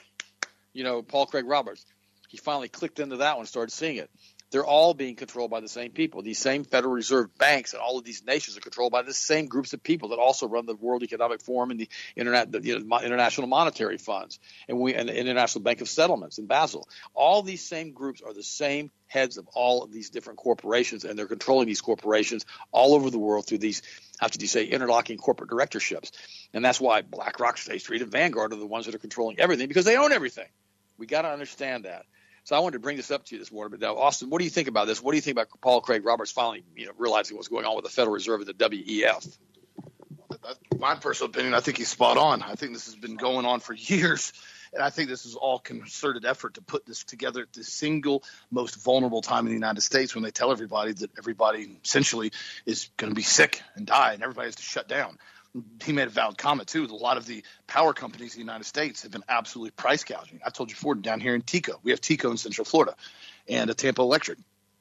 you know, Paul Craig Roberts. He finally clicked into that one and started seeing it. They're all being controlled by the same people. These same Federal Reserve banks and all of these nations are controlled by the same groups of people that also run the World Economic Forum and the, Internet, the you know, International Monetary Funds and, we, and the International Bank of Settlements in Basel. All these same groups are the same heads of all of these different corporations, and they're controlling these corporations all over the world through these, how should you say, interlocking corporate directorships. And that's why BlackRock, State Street, and Vanguard are the ones that are controlling everything, because they own everything. We got to understand that. So I wanted to bring this up to you this morning. But now, Austin, what do you think about this? What do you think about Paul Craig Roberts finally, you know, realizing what's going on with the Federal Reserve and the W E F? That's my personal opinion. I think he's spot on. I think this has been going on for years, and I think this is all concerted effort to put this together at the single most vulnerable time in the United States, when they tell everybody that everybody essentially is going to be sick and die, and everybody has to shut down. He made a valid comment, too. A lot of the power companies in the United States have been absolutely price gouging. I told you before, down here in Tico. We have Tico in Central Florida and a Tampa Electric.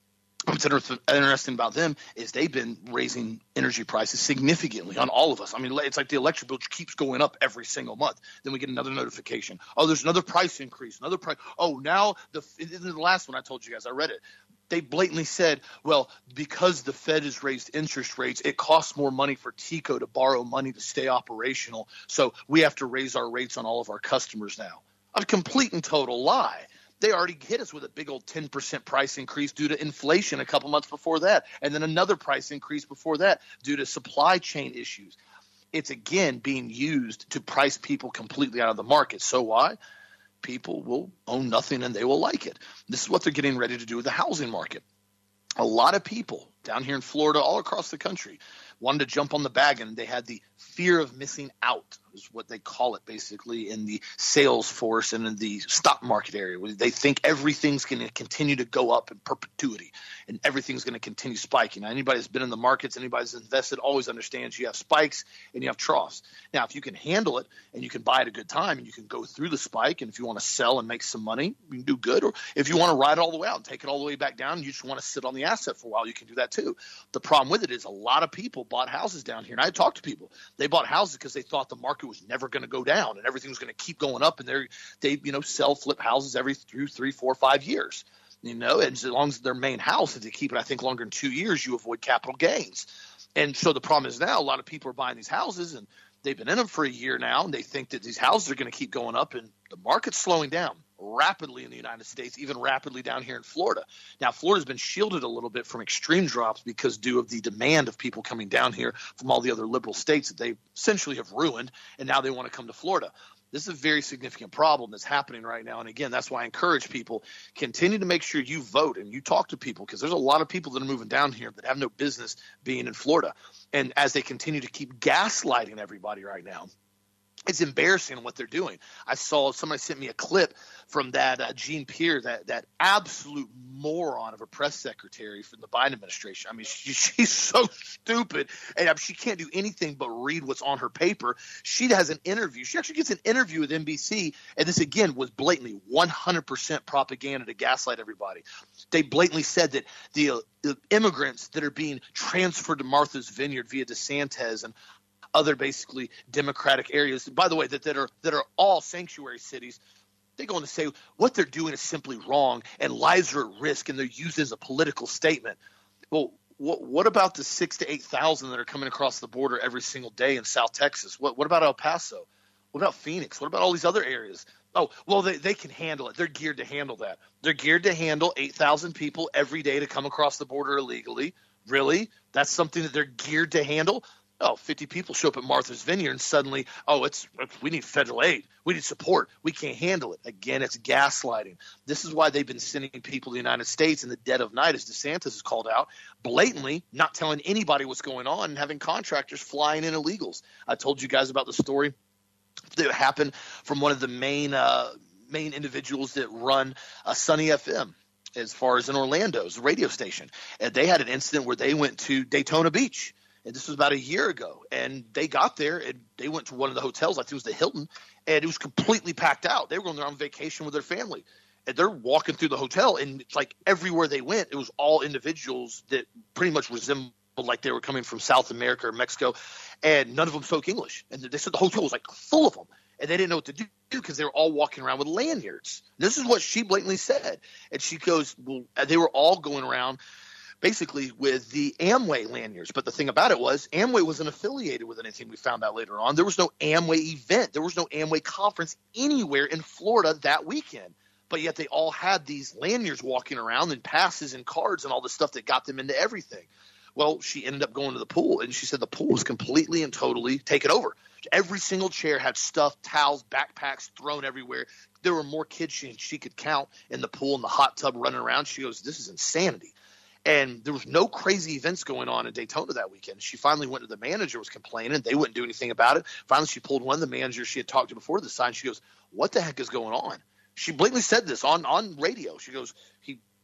what's interesting about them is they've been raising energy prices significantly on all of us. I mean, it's like the electric bill keeps going up every single month. Then we get another notification. Oh, there's another price increase, another price. Oh, now the, the last one I told you guys, I read it. They blatantly said, well, because the Fed has raised interest rates, it costs more money for T E C O to borrow money to stay operational. So we have to raise our rates on all of our customers now. A complete and total lie. They already hit us with a big old ten percent price increase due to inflation a couple months before that, and then another price increase before that due to supply chain issues. It's, again, being used to price people completely out of the market. So why? People will own nothing and they will like it. This is what they're getting ready to do with the housing market. A lot of people down here in Florida, all across the country, wanted to jump on the bag, and they had the fear of missing out, is what they call it basically in the sales force and in the stock market area. They think everything's going to continue to go up in perpetuity and everything's going to continue spiking. Now, anybody that's been in the markets, anybody that's invested always understands you have spikes and you have troughs. Now, if you can handle it and you can buy at a good time and you can go through the spike, and if you want to sell and make some money, you can do good. Or if you want to ride it all the way out and take it all the way back down, you just want to sit on the asset for a while, you can do that too. The problem with it is a lot of people bought houses down here, and I talked to people. They bought houses because they thought the market was never going to go down and everything was going to keep going up, and they they you know sell flip houses every through three, four, five years. You know, and as long as their main house, if they keep it, I think longer than two years, you avoid capital gains. And so the problem is now a lot of people are buying these houses, and they've been in them for a year now, and they think that these houses are going to keep going up, and the market's slowing down rapidly in the United States, even rapidly down here in Florida. Now, Florida's been shielded a little bit from extreme drops because due of the demand of people coming down here from all the other liberal states that they essentially have ruined, and now they want to come to Florida. This is a very significant problem that's happening right now. And again, that's why I encourage people, continue to make sure you vote and you talk to people, because there's a lot of people that are moving down here that have no business being in Florida. And as they continue to keep gaslighting everybody right now, it's embarrassing what they're doing. I saw somebody sent me a clip from that uh, Jean Pierre, that that absolute moron of a press secretary from the Biden administration. I mean, she, she's so stupid, and um, she can't do anything but read what's on her paper. She has an interview. She actually gets an interview with N B C, and this, again, was blatantly one hundred percent propaganda to gaslight everybody. They blatantly said that the, uh, the immigrants that are being transferred to Martha's Vineyard via DeSantis and other basically Democratic areas, by the way, that, that are that are all sanctuary cities, they're going to say what they're doing is simply wrong and lives are at risk, and they're used as a political statement. Well, what, what about the six to eight thousand that are coming across the border every single day in South Texas? What, what about El Paso? What about Phoenix? What about all these other areas? Oh, well, they, they can handle it. They're geared to handle that. They're geared to handle eight thousand people every day to come across the border illegally. Really? That's something that they're geared to handle? Oh, fifty people show up at Martha's Vineyard and suddenly, oh, it's we need federal aid. We need support. We can't handle it. Again, it's gaslighting. This is why they've been sending people to the United States in the dead of night, as DeSantis has called out, blatantly not telling anybody what's going on and having contractors flying in illegals. I told you guys about the story that happened from one of the main uh, main individuals that run uh, Sunny F M. As far as in Orlando's radio station. And they had an incident where they went to Daytona Beach. And this was about a year ago, and they got there and they went to one of the hotels, I think it was the Hilton, and it was completely packed out. They were going there on vacation with their family, and they're walking through the hotel, and it's like everywhere they went, it was all individuals that pretty much resembled like they were coming from South America or Mexico, and none of them spoke English. And they said the hotel was like full of them, and they didn't know what to do because they were all walking around with lanyards. This is what she blatantly said, and she goes, well, they were all going around basically with the Amway lanyards. But the thing about it was Amway wasn't affiliated with anything. We found out later on. There was no Amway event. There was no Amway conference anywhere in Florida that weekend. But yet they all had these lanyards walking around and passes and cards and all the stuff that got them into everything. Well, she ended up going to the pool, and she said the pool was completely and totally taken over. Every single chair had stuff, towels, backpacks thrown everywhere. There were more kids she, she could count in the pool and the hot tub running around. She goes, this is insanity. And there was no crazy events going on in Daytona that weekend. She finally went to the manager, was complaining. They wouldn't do anything about it. Finally, she pulled one of the managers she had talked to before the sign. She goes, what the heck is going on? She blatantly said this on, on radio. She goes, he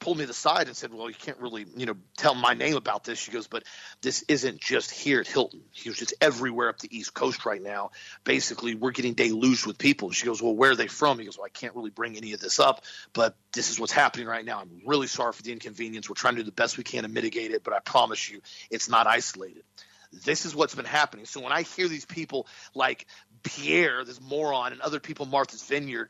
pulled me to the side and said, well, you can't really, you know, tell my name about this. She goes, but this isn't just here at Hilton. She goes, it's everywhere up the East Coast right now. Basically, we're getting deluged with people. She goes, well, where are they from? He goes, well, I can't really bring any of this up, but this is what's happening right now. I'm really sorry for the inconvenience. We're trying to do the best we can to mitigate it, but I promise you it's not isolated. This is what's been happening. So when I hear these people like Pierre, this moron, and other people, Martha's Vineyard,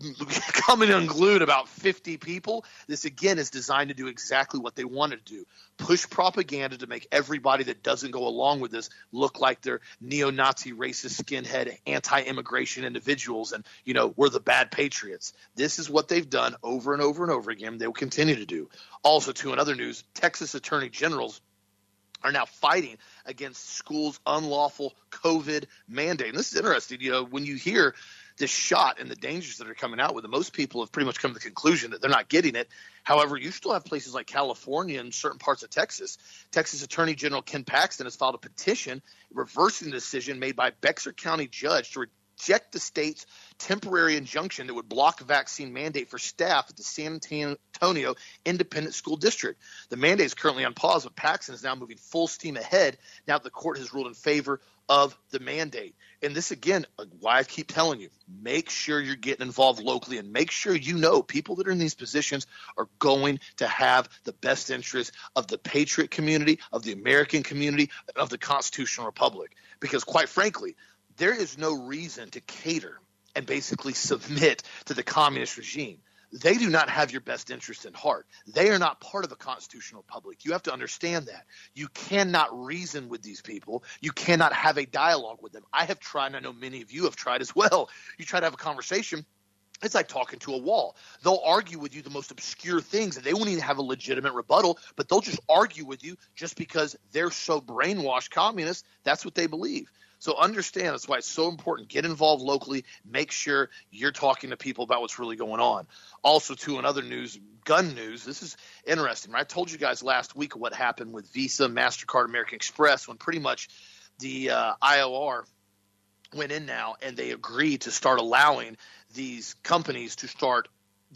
coming unglued about fifty people, this again is designed to do exactly what they wanted to do. Push propaganda to make everybody that doesn't go along with this look like they're neo-Nazi, racist, skinhead, anti-immigration individuals, and, you know, we're the bad patriots. This is what they've done over and over and over again. They will continue to do. Also, too, in other news, Texas attorney generals are now fighting against schools' unlawful COVID mandate. And this is interesting. You know, when you hear this shot and the dangers that are coming out with it, most people have pretty much come to the conclusion that they're not getting it. However, you still have places like California and certain parts of Texas. Texas Attorney General Ken Paxton has filed a petition reversing the decision made by Bexar County judge to reject the state's temporary injunction that would block a vaccine mandate for staff at the San Antonio Independent School District. The mandate is currently on pause, but Paxton is now moving full steam ahead now that the court has ruled in favor of the mandate. And this, again, why I keep telling you, make sure you're getting involved locally and make sure you know people that are in these positions are going to have the best interest of the patriot community, of the American community, of the constitutional republic. Because quite frankly, there is no reason to cater and basically submit to the communist regime. They do not have your best interest in heart. They are not part of the constitutional republic. You have to understand that. You cannot reason with these people. You cannot have a dialogue with them. I have tried, and I know many of you have tried as well. You try to have a conversation, it's like talking to a wall. They'll argue with you the most obscure things, and they won't even have a legitimate rebuttal, but they'll just argue with you just because they're so brainwashed communists. That's what they believe. So understand that's why it's so important. Get involved locally. Make sure you're talking to people about what's really going on. Also, too, in other news, gun news, this is interesting. I told you guys last week what happened with Visa, MasterCard, American Express when pretty much the uh, I O R went in now and they agreed to start allowing these companies to start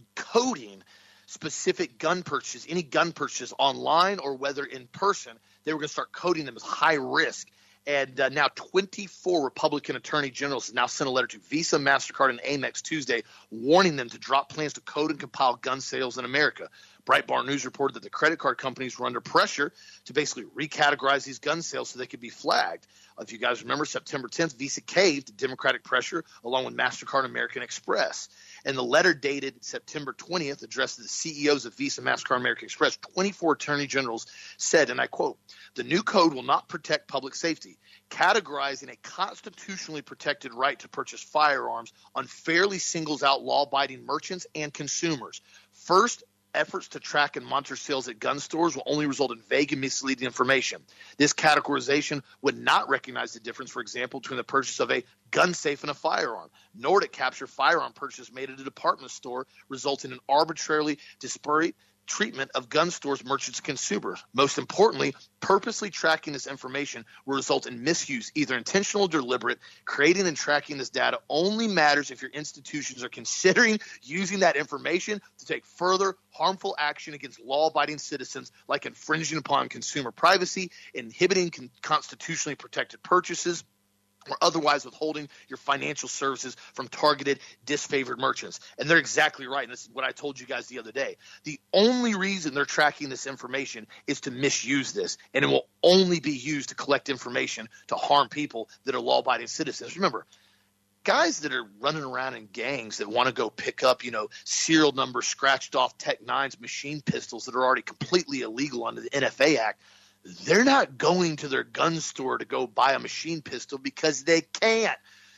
coding specific gun purchases, any gun purchase online or whether in person. They were going to start coding them as high risk. And uh, now twenty-four Republican attorney generals have now sent a letter to Visa, MasterCard, and Amex Tuesday warning them to drop plans to code and compile gun sales in America. Breitbart News reported that the credit card companies were under pressure to basically recategorize these gun sales so they could be flagged. If you guys remember, September tenth, Visa caved to Democratic pressure along with MasterCard and American Express. And the letter dated September twentieth addressed to the C E Os of Visa, MasterCard, and American Express. twenty-four attorney generals said, and I quote, "The new code will not protect public safety. Categorizing a constitutionally protected right to purchase firearms unfairly singles out law-abiding merchants and consumers. First, efforts to track and monitor sales at gun stores will only result in vague and misleading information. This categorization would not recognize the difference, for example, between the purchase of a gun safe and a firearm, nor to capture firearm purchases made at a department store, resulting in arbitrarily disparate treatment of gun stores, merchants, and consumers. Most importantly, purposely tracking this information will result in misuse, either intentional or deliberate. Creating and tracking this data only matters if your institutions are considering using that information to take further harmful action against law-abiding citizens, like infringing upon consumer privacy, inhibiting con- constitutionally protected purchases, or otherwise withholding your financial services from targeted, disfavored merchants." And they're exactly right. And this is what I told you guys the other day. The only reason they're tracking this information is to misuse this, and it will only be used to collect information to harm people that are law-abiding citizens. Remember, guys that are running around in gangs that want to go pick up, you know, serial number scratched off Tech Nines machine pistols that are already completely illegal under the N F A Act, they're not going to their gun store to go buy a machine pistol because they can't.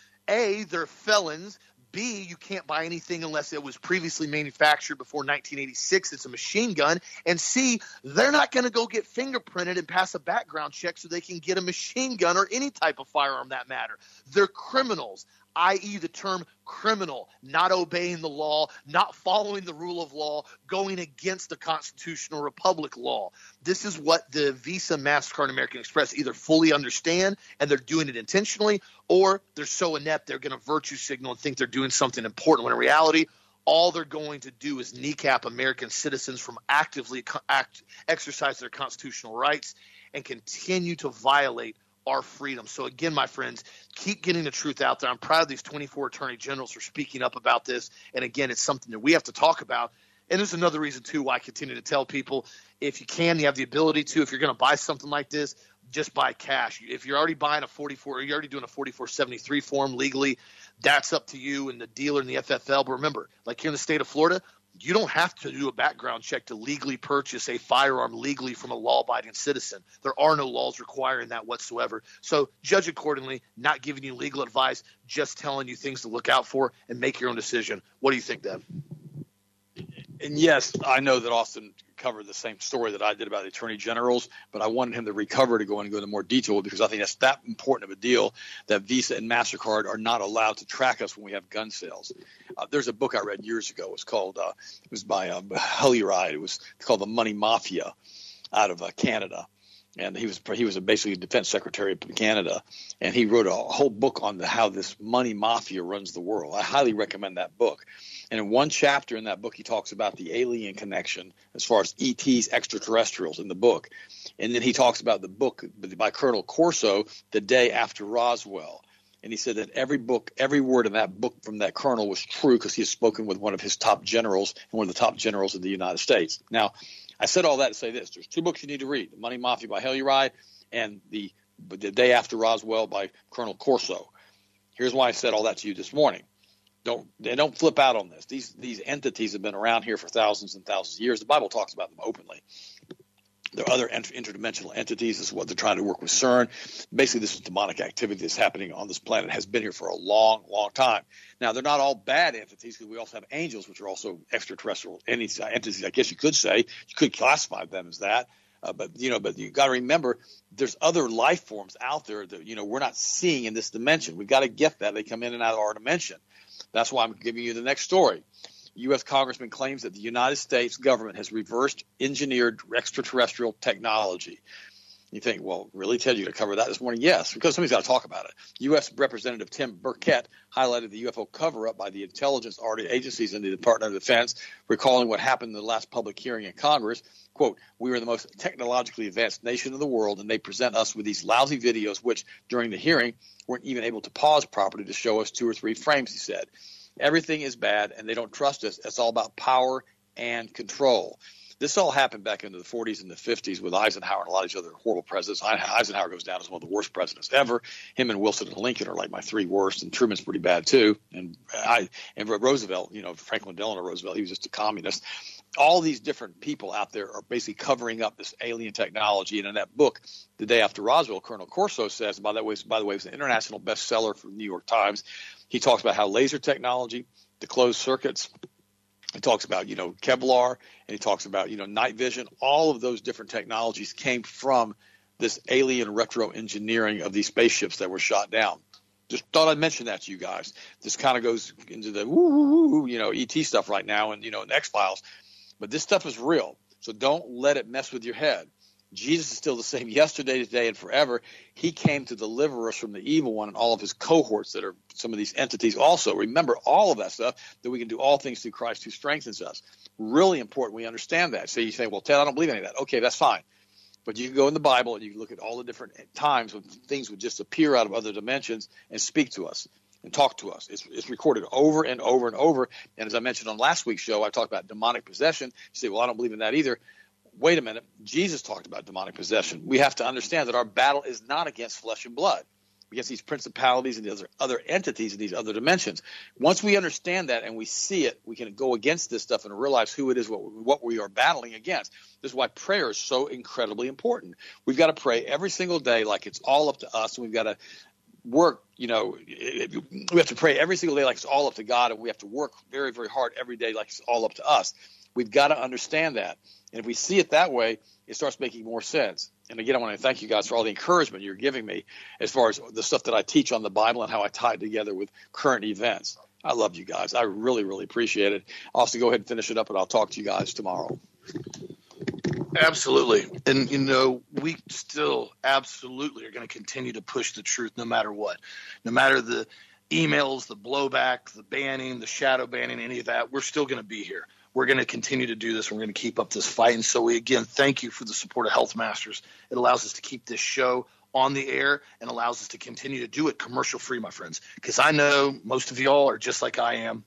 A, they're felons. B, you can't buy anything unless it was previously manufactured before nineteen eighty-six. It's a machine gun. And C, they're not going to go get fingerprinted and pass a background check so they can get a machine gun or any type of firearm that matter. They're criminals, that is the term criminal, not obeying the law, not following the rule of law, going against the constitutional republic law. This is what the Visa, MasterCard, and American Express either fully understand and they're doing it intentionally, or they're so inept they're going to virtue signal and think they're doing something important when in reality all they're going to do is kneecap American citizens from actively co- act, exercise their constitutional rights and continue to violate our freedom. So again, my friends, keep getting the truth out there. I'm proud of these twenty-four attorney generals for speaking up about this. And again, it's something that we have to talk about. And there's another reason, too, why I continue to tell people, if you can, you have the ability to, if you're going to buy something like this, just buy cash. If you're already buying a forty-four, or you're already doing a forty-four seventy-three form legally, that's up to you and the dealer and the F F L. But remember, like here in the state of Florida, you don't have to do a background check to legally purchase a firearm legally from a law-abiding citizen. There are no laws requiring that whatsoever. So judge accordingly, not giving you legal advice, just telling you things to look out for and make your own decision. What do you think, Deb? And yes, I know that Austin covered the same story that I did about the attorney generals, but I wanted him to recover to go and go into more detail because I think that's that important of a deal that Visa and MasterCard are not allowed to track us when we have gun sales. Uh, there's a book I read years ago. It was called, uh, it was by uh, Halliride. It was called The Money Mafia out of uh, Canada. And he was he was a basically a defense secretary of Canada, and he wrote a whole book on the, how this money mafia runs the world. I highly recommend that book. And in one chapter in that book, he talks about the alien connection as far as E Ts, extraterrestrials in the book. And then he talks about the book by Colonel Corso, The Day After Roswell. And he said that every book, every word in that book from that colonel was true because he had spoken with one of his top generals and one of the top generals in the United States. Now, I said all that to say this. There's two books you need to read, The Money Mafia by Halliride and the, the Day After Roswell by Colonel Corso. Here's why I said all that to you this morning. Don't they don't flip out on this. These these entities have been around here for thousands and thousands of years. The Bible talks about them openly. There are other inter- interdimensional entities. This is what they're trying to work with CERN. Basically, this is demonic activity that's happening on this planet. It has been here for a long, long time. Now, they're not all bad entities because we also have angels, which are also extraterrestrial entities, I guess you could say. You could classify them as that. Uh, but, you know, but you got to remember there's other life forms out there that, you know, we're not seeing in this dimension. We've got to get that. They come in and out of our dimension. That's why I'm giving you the next story. U S congressman claims that the United States government has reversed engineered extraterrestrial technology. You think, well, really, Ted, you're going to cover that this morning? Yes, because somebody's got to talk about it. U S Representative Tim Burkett highlighted the U F O cover-up by the intelligence agencies and the Department of Defense, recalling what happened in the last public hearing in Congress. Quote, we are the most technologically advanced nation in the world, and they present us with these lousy videos, which during the hearing weren't even able to pause properly to show us two or three frames, he said. Everything is bad, and they don't trust us. It's all about power and control. This all happened back into the forties and the fifties with Eisenhower and a lot of these other horrible presidents. Eisenhower goes down as one of the worst presidents ever. Him and Wilson and Lincoln are like my three worst, and Truman's pretty bad too. And I and Roosevelt, you know, Franklin Delano Roosevelt, he was just a communist. All these different people out there are basically covering up this alien technology. And in that book, The Day After Roswell, Colonel Corso says, by the way, by the way, it was an international bestseller for the New York Times. He talks about how laser technology, the closed circuits, he talks about, you know, Kevlar, and he talks about, you know, night vision. All of those different technologies came from this alien retro engineering of these spaceships that were shot down. Just thought I'd mention that to you guys. This kind of goes into the woo, woo, woo, you know, E T stuff right now and, you know, in X-Files. But this stuff is real, so don't let it mess with your head. Jesus is still the same yesterday, today, and forever. He came to deliver us from the evil one and all of his cohorts that are some of these entities also. Remember all of that stuff, that we can do all things through Christ who strengthens us. Really important we understand that. So you say, well, Ted, I don't believe any of that. Okay, that's fine. But you can go in the Bible and you can look at all the different times when things would just appear out of other dimensions and speak to us and talk to us. It's, it's recorded over and over and over. And as I mentioned on last week's show, I talked about demonic possession. You say, well, I don't believe in that either. Wait a minute. Jesus talked about demonic possession. We have to understand that our battle is not against flesh and blood, against these principalities and these other entities in these other dimensions. Once we understand that and we see it, we can go against this stuff and realize who it is, what, what we are battling against. This is why prayer is so incredibly important. We've got to pray every single day like it's all up to us, and we've got to work, you know, we have to pray every single day like it's all up to God, and we have to work very, very hard every day like it's all up to us. We've got to understand that. And if we see it that way, it starts making more sense. And again, I want to thank you guys for all the encouragement you're giving me as far as the stuff that I teach on the Bible and how I tie it together with current events. I love you guys. I really, really appreciate it. I'll also go ahead and finish it up, and I'll talk to you guys tomorrow. Absolutely. And, you know, we still absolutely are going to continue to push the truth no matter what, no matter the emails, the blowback, the banning, the shadow banning, any of that, we're still going to be here. We're going to continue to do this. We're going to keep up this fight. And so we, again, thank you for the support of Health Masters. It allows us to keep this show on the air and allows us to continue to do it commercial free, my friends, because I know most of y'all are just like I am.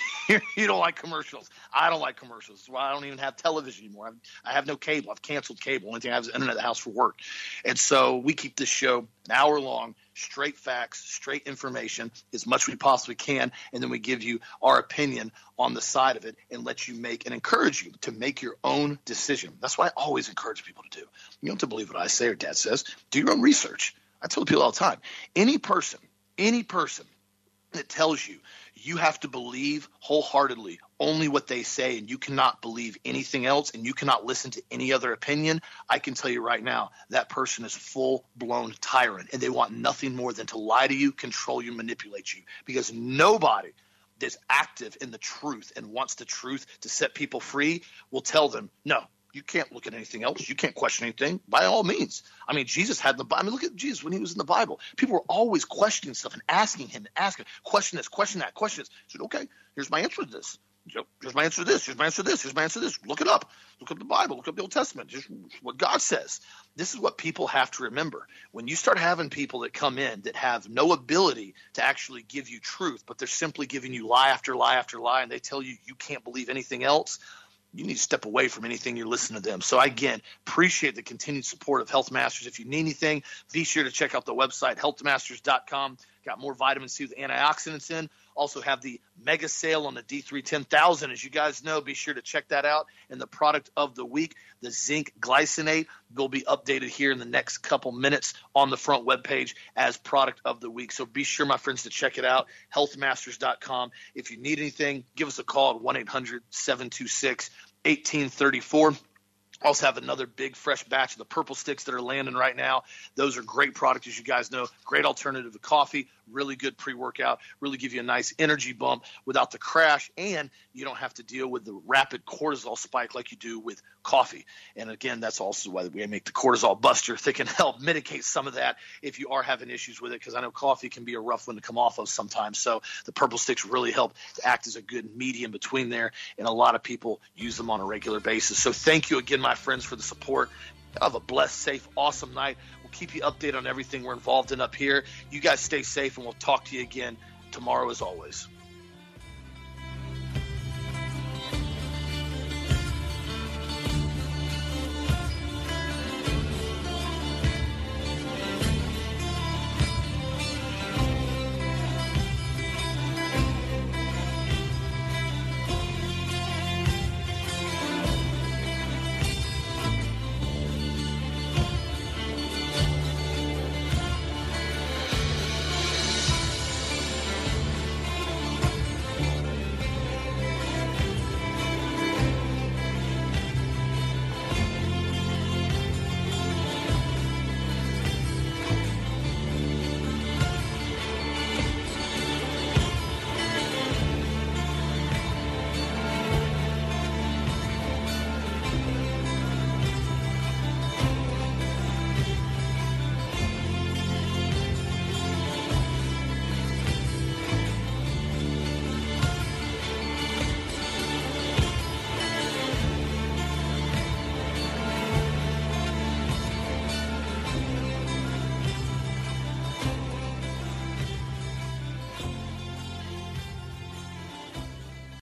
You don't like commercials. I don't like commercials. That's why I don't even have television anymore. I've, I have no cable. I've canceled cable. Only thing I have is internet at the house for work. And so we keep this show an hour long, straight facts, straight information, as much as we possibly can, and then we give you our opinion on the side of it and let you make and encourage you to make your own decision. That's what I always encourage people to do. You don't have to believe what I say or Dad says. Do your own research. I tell people all the time, any person, any person that tells you you have to believe wholeheartedly only what they say and you cannot believe anything else and you cannot listen to any other opinion, I can tell you right now that person is full-blown tyrant, and they want nothing more than to lie to you, control you, manipulate you, because nobody that's active in the truth and wants the truth to set people free will tell them, no, you can't look at anything else. You can't question anything. By all means. I mean, Jesus had the – I mean, look at Jesus when he was in the Bible. People were always questioning stuff and asking him and asking, question this, question that, question this. He said, okay, here's my answer to this. Here's my answer to this. Here's my answer to this. Here's my answer to this. Look it up. Look up the Bible. Look up the Old Testament. Just what God says. This is what people have to remember. When you start having people that come in that have no ability to actually give you truth, but they're simply giving you lie after lie after lie, and they tell you you can't believe anything else, you need to step away from anything you're listening to them. So, again, appreciate the continued support of Health Masters. If you need anything, be sure to check out the website, health masters dot com. Got more vitamin C with antioxidants in. Also have the mega sale on the D three ten thousand. As you guys know, be sure to check that out. And the product of the week, the zinc glycinate, will be updated here in the next couple minutes on the front webpage as product of the week. So be sure, my friends, to check it out, health masters dot com. If you need anything, give us a call at one eight hundred seven two six one eight three four. Also have another big fresh batch of the purple sticks that are landing right now. Those are great products, as you guys know. Great alternative to coffee. Really good pre-workout. Really give you a nice energy bump without the crash, and you don't have to deal with the rapid cortisol spike like you do with coffee. And again, that's also why we make the cortisol buster that can help mitigate some of that if you are having issues with it, because I know coffee can be a rough one to come off of sometimes. So the purple sticks really help to act as a good medium between there, and a lot of people use them on a regular basis. So thank you again, my friends, for the support. Have a blessed, safe, awesome night. We'll keep you updated on everything we're involved in up here. You guys stay safe, and we'll talk to you again tomorrow as always.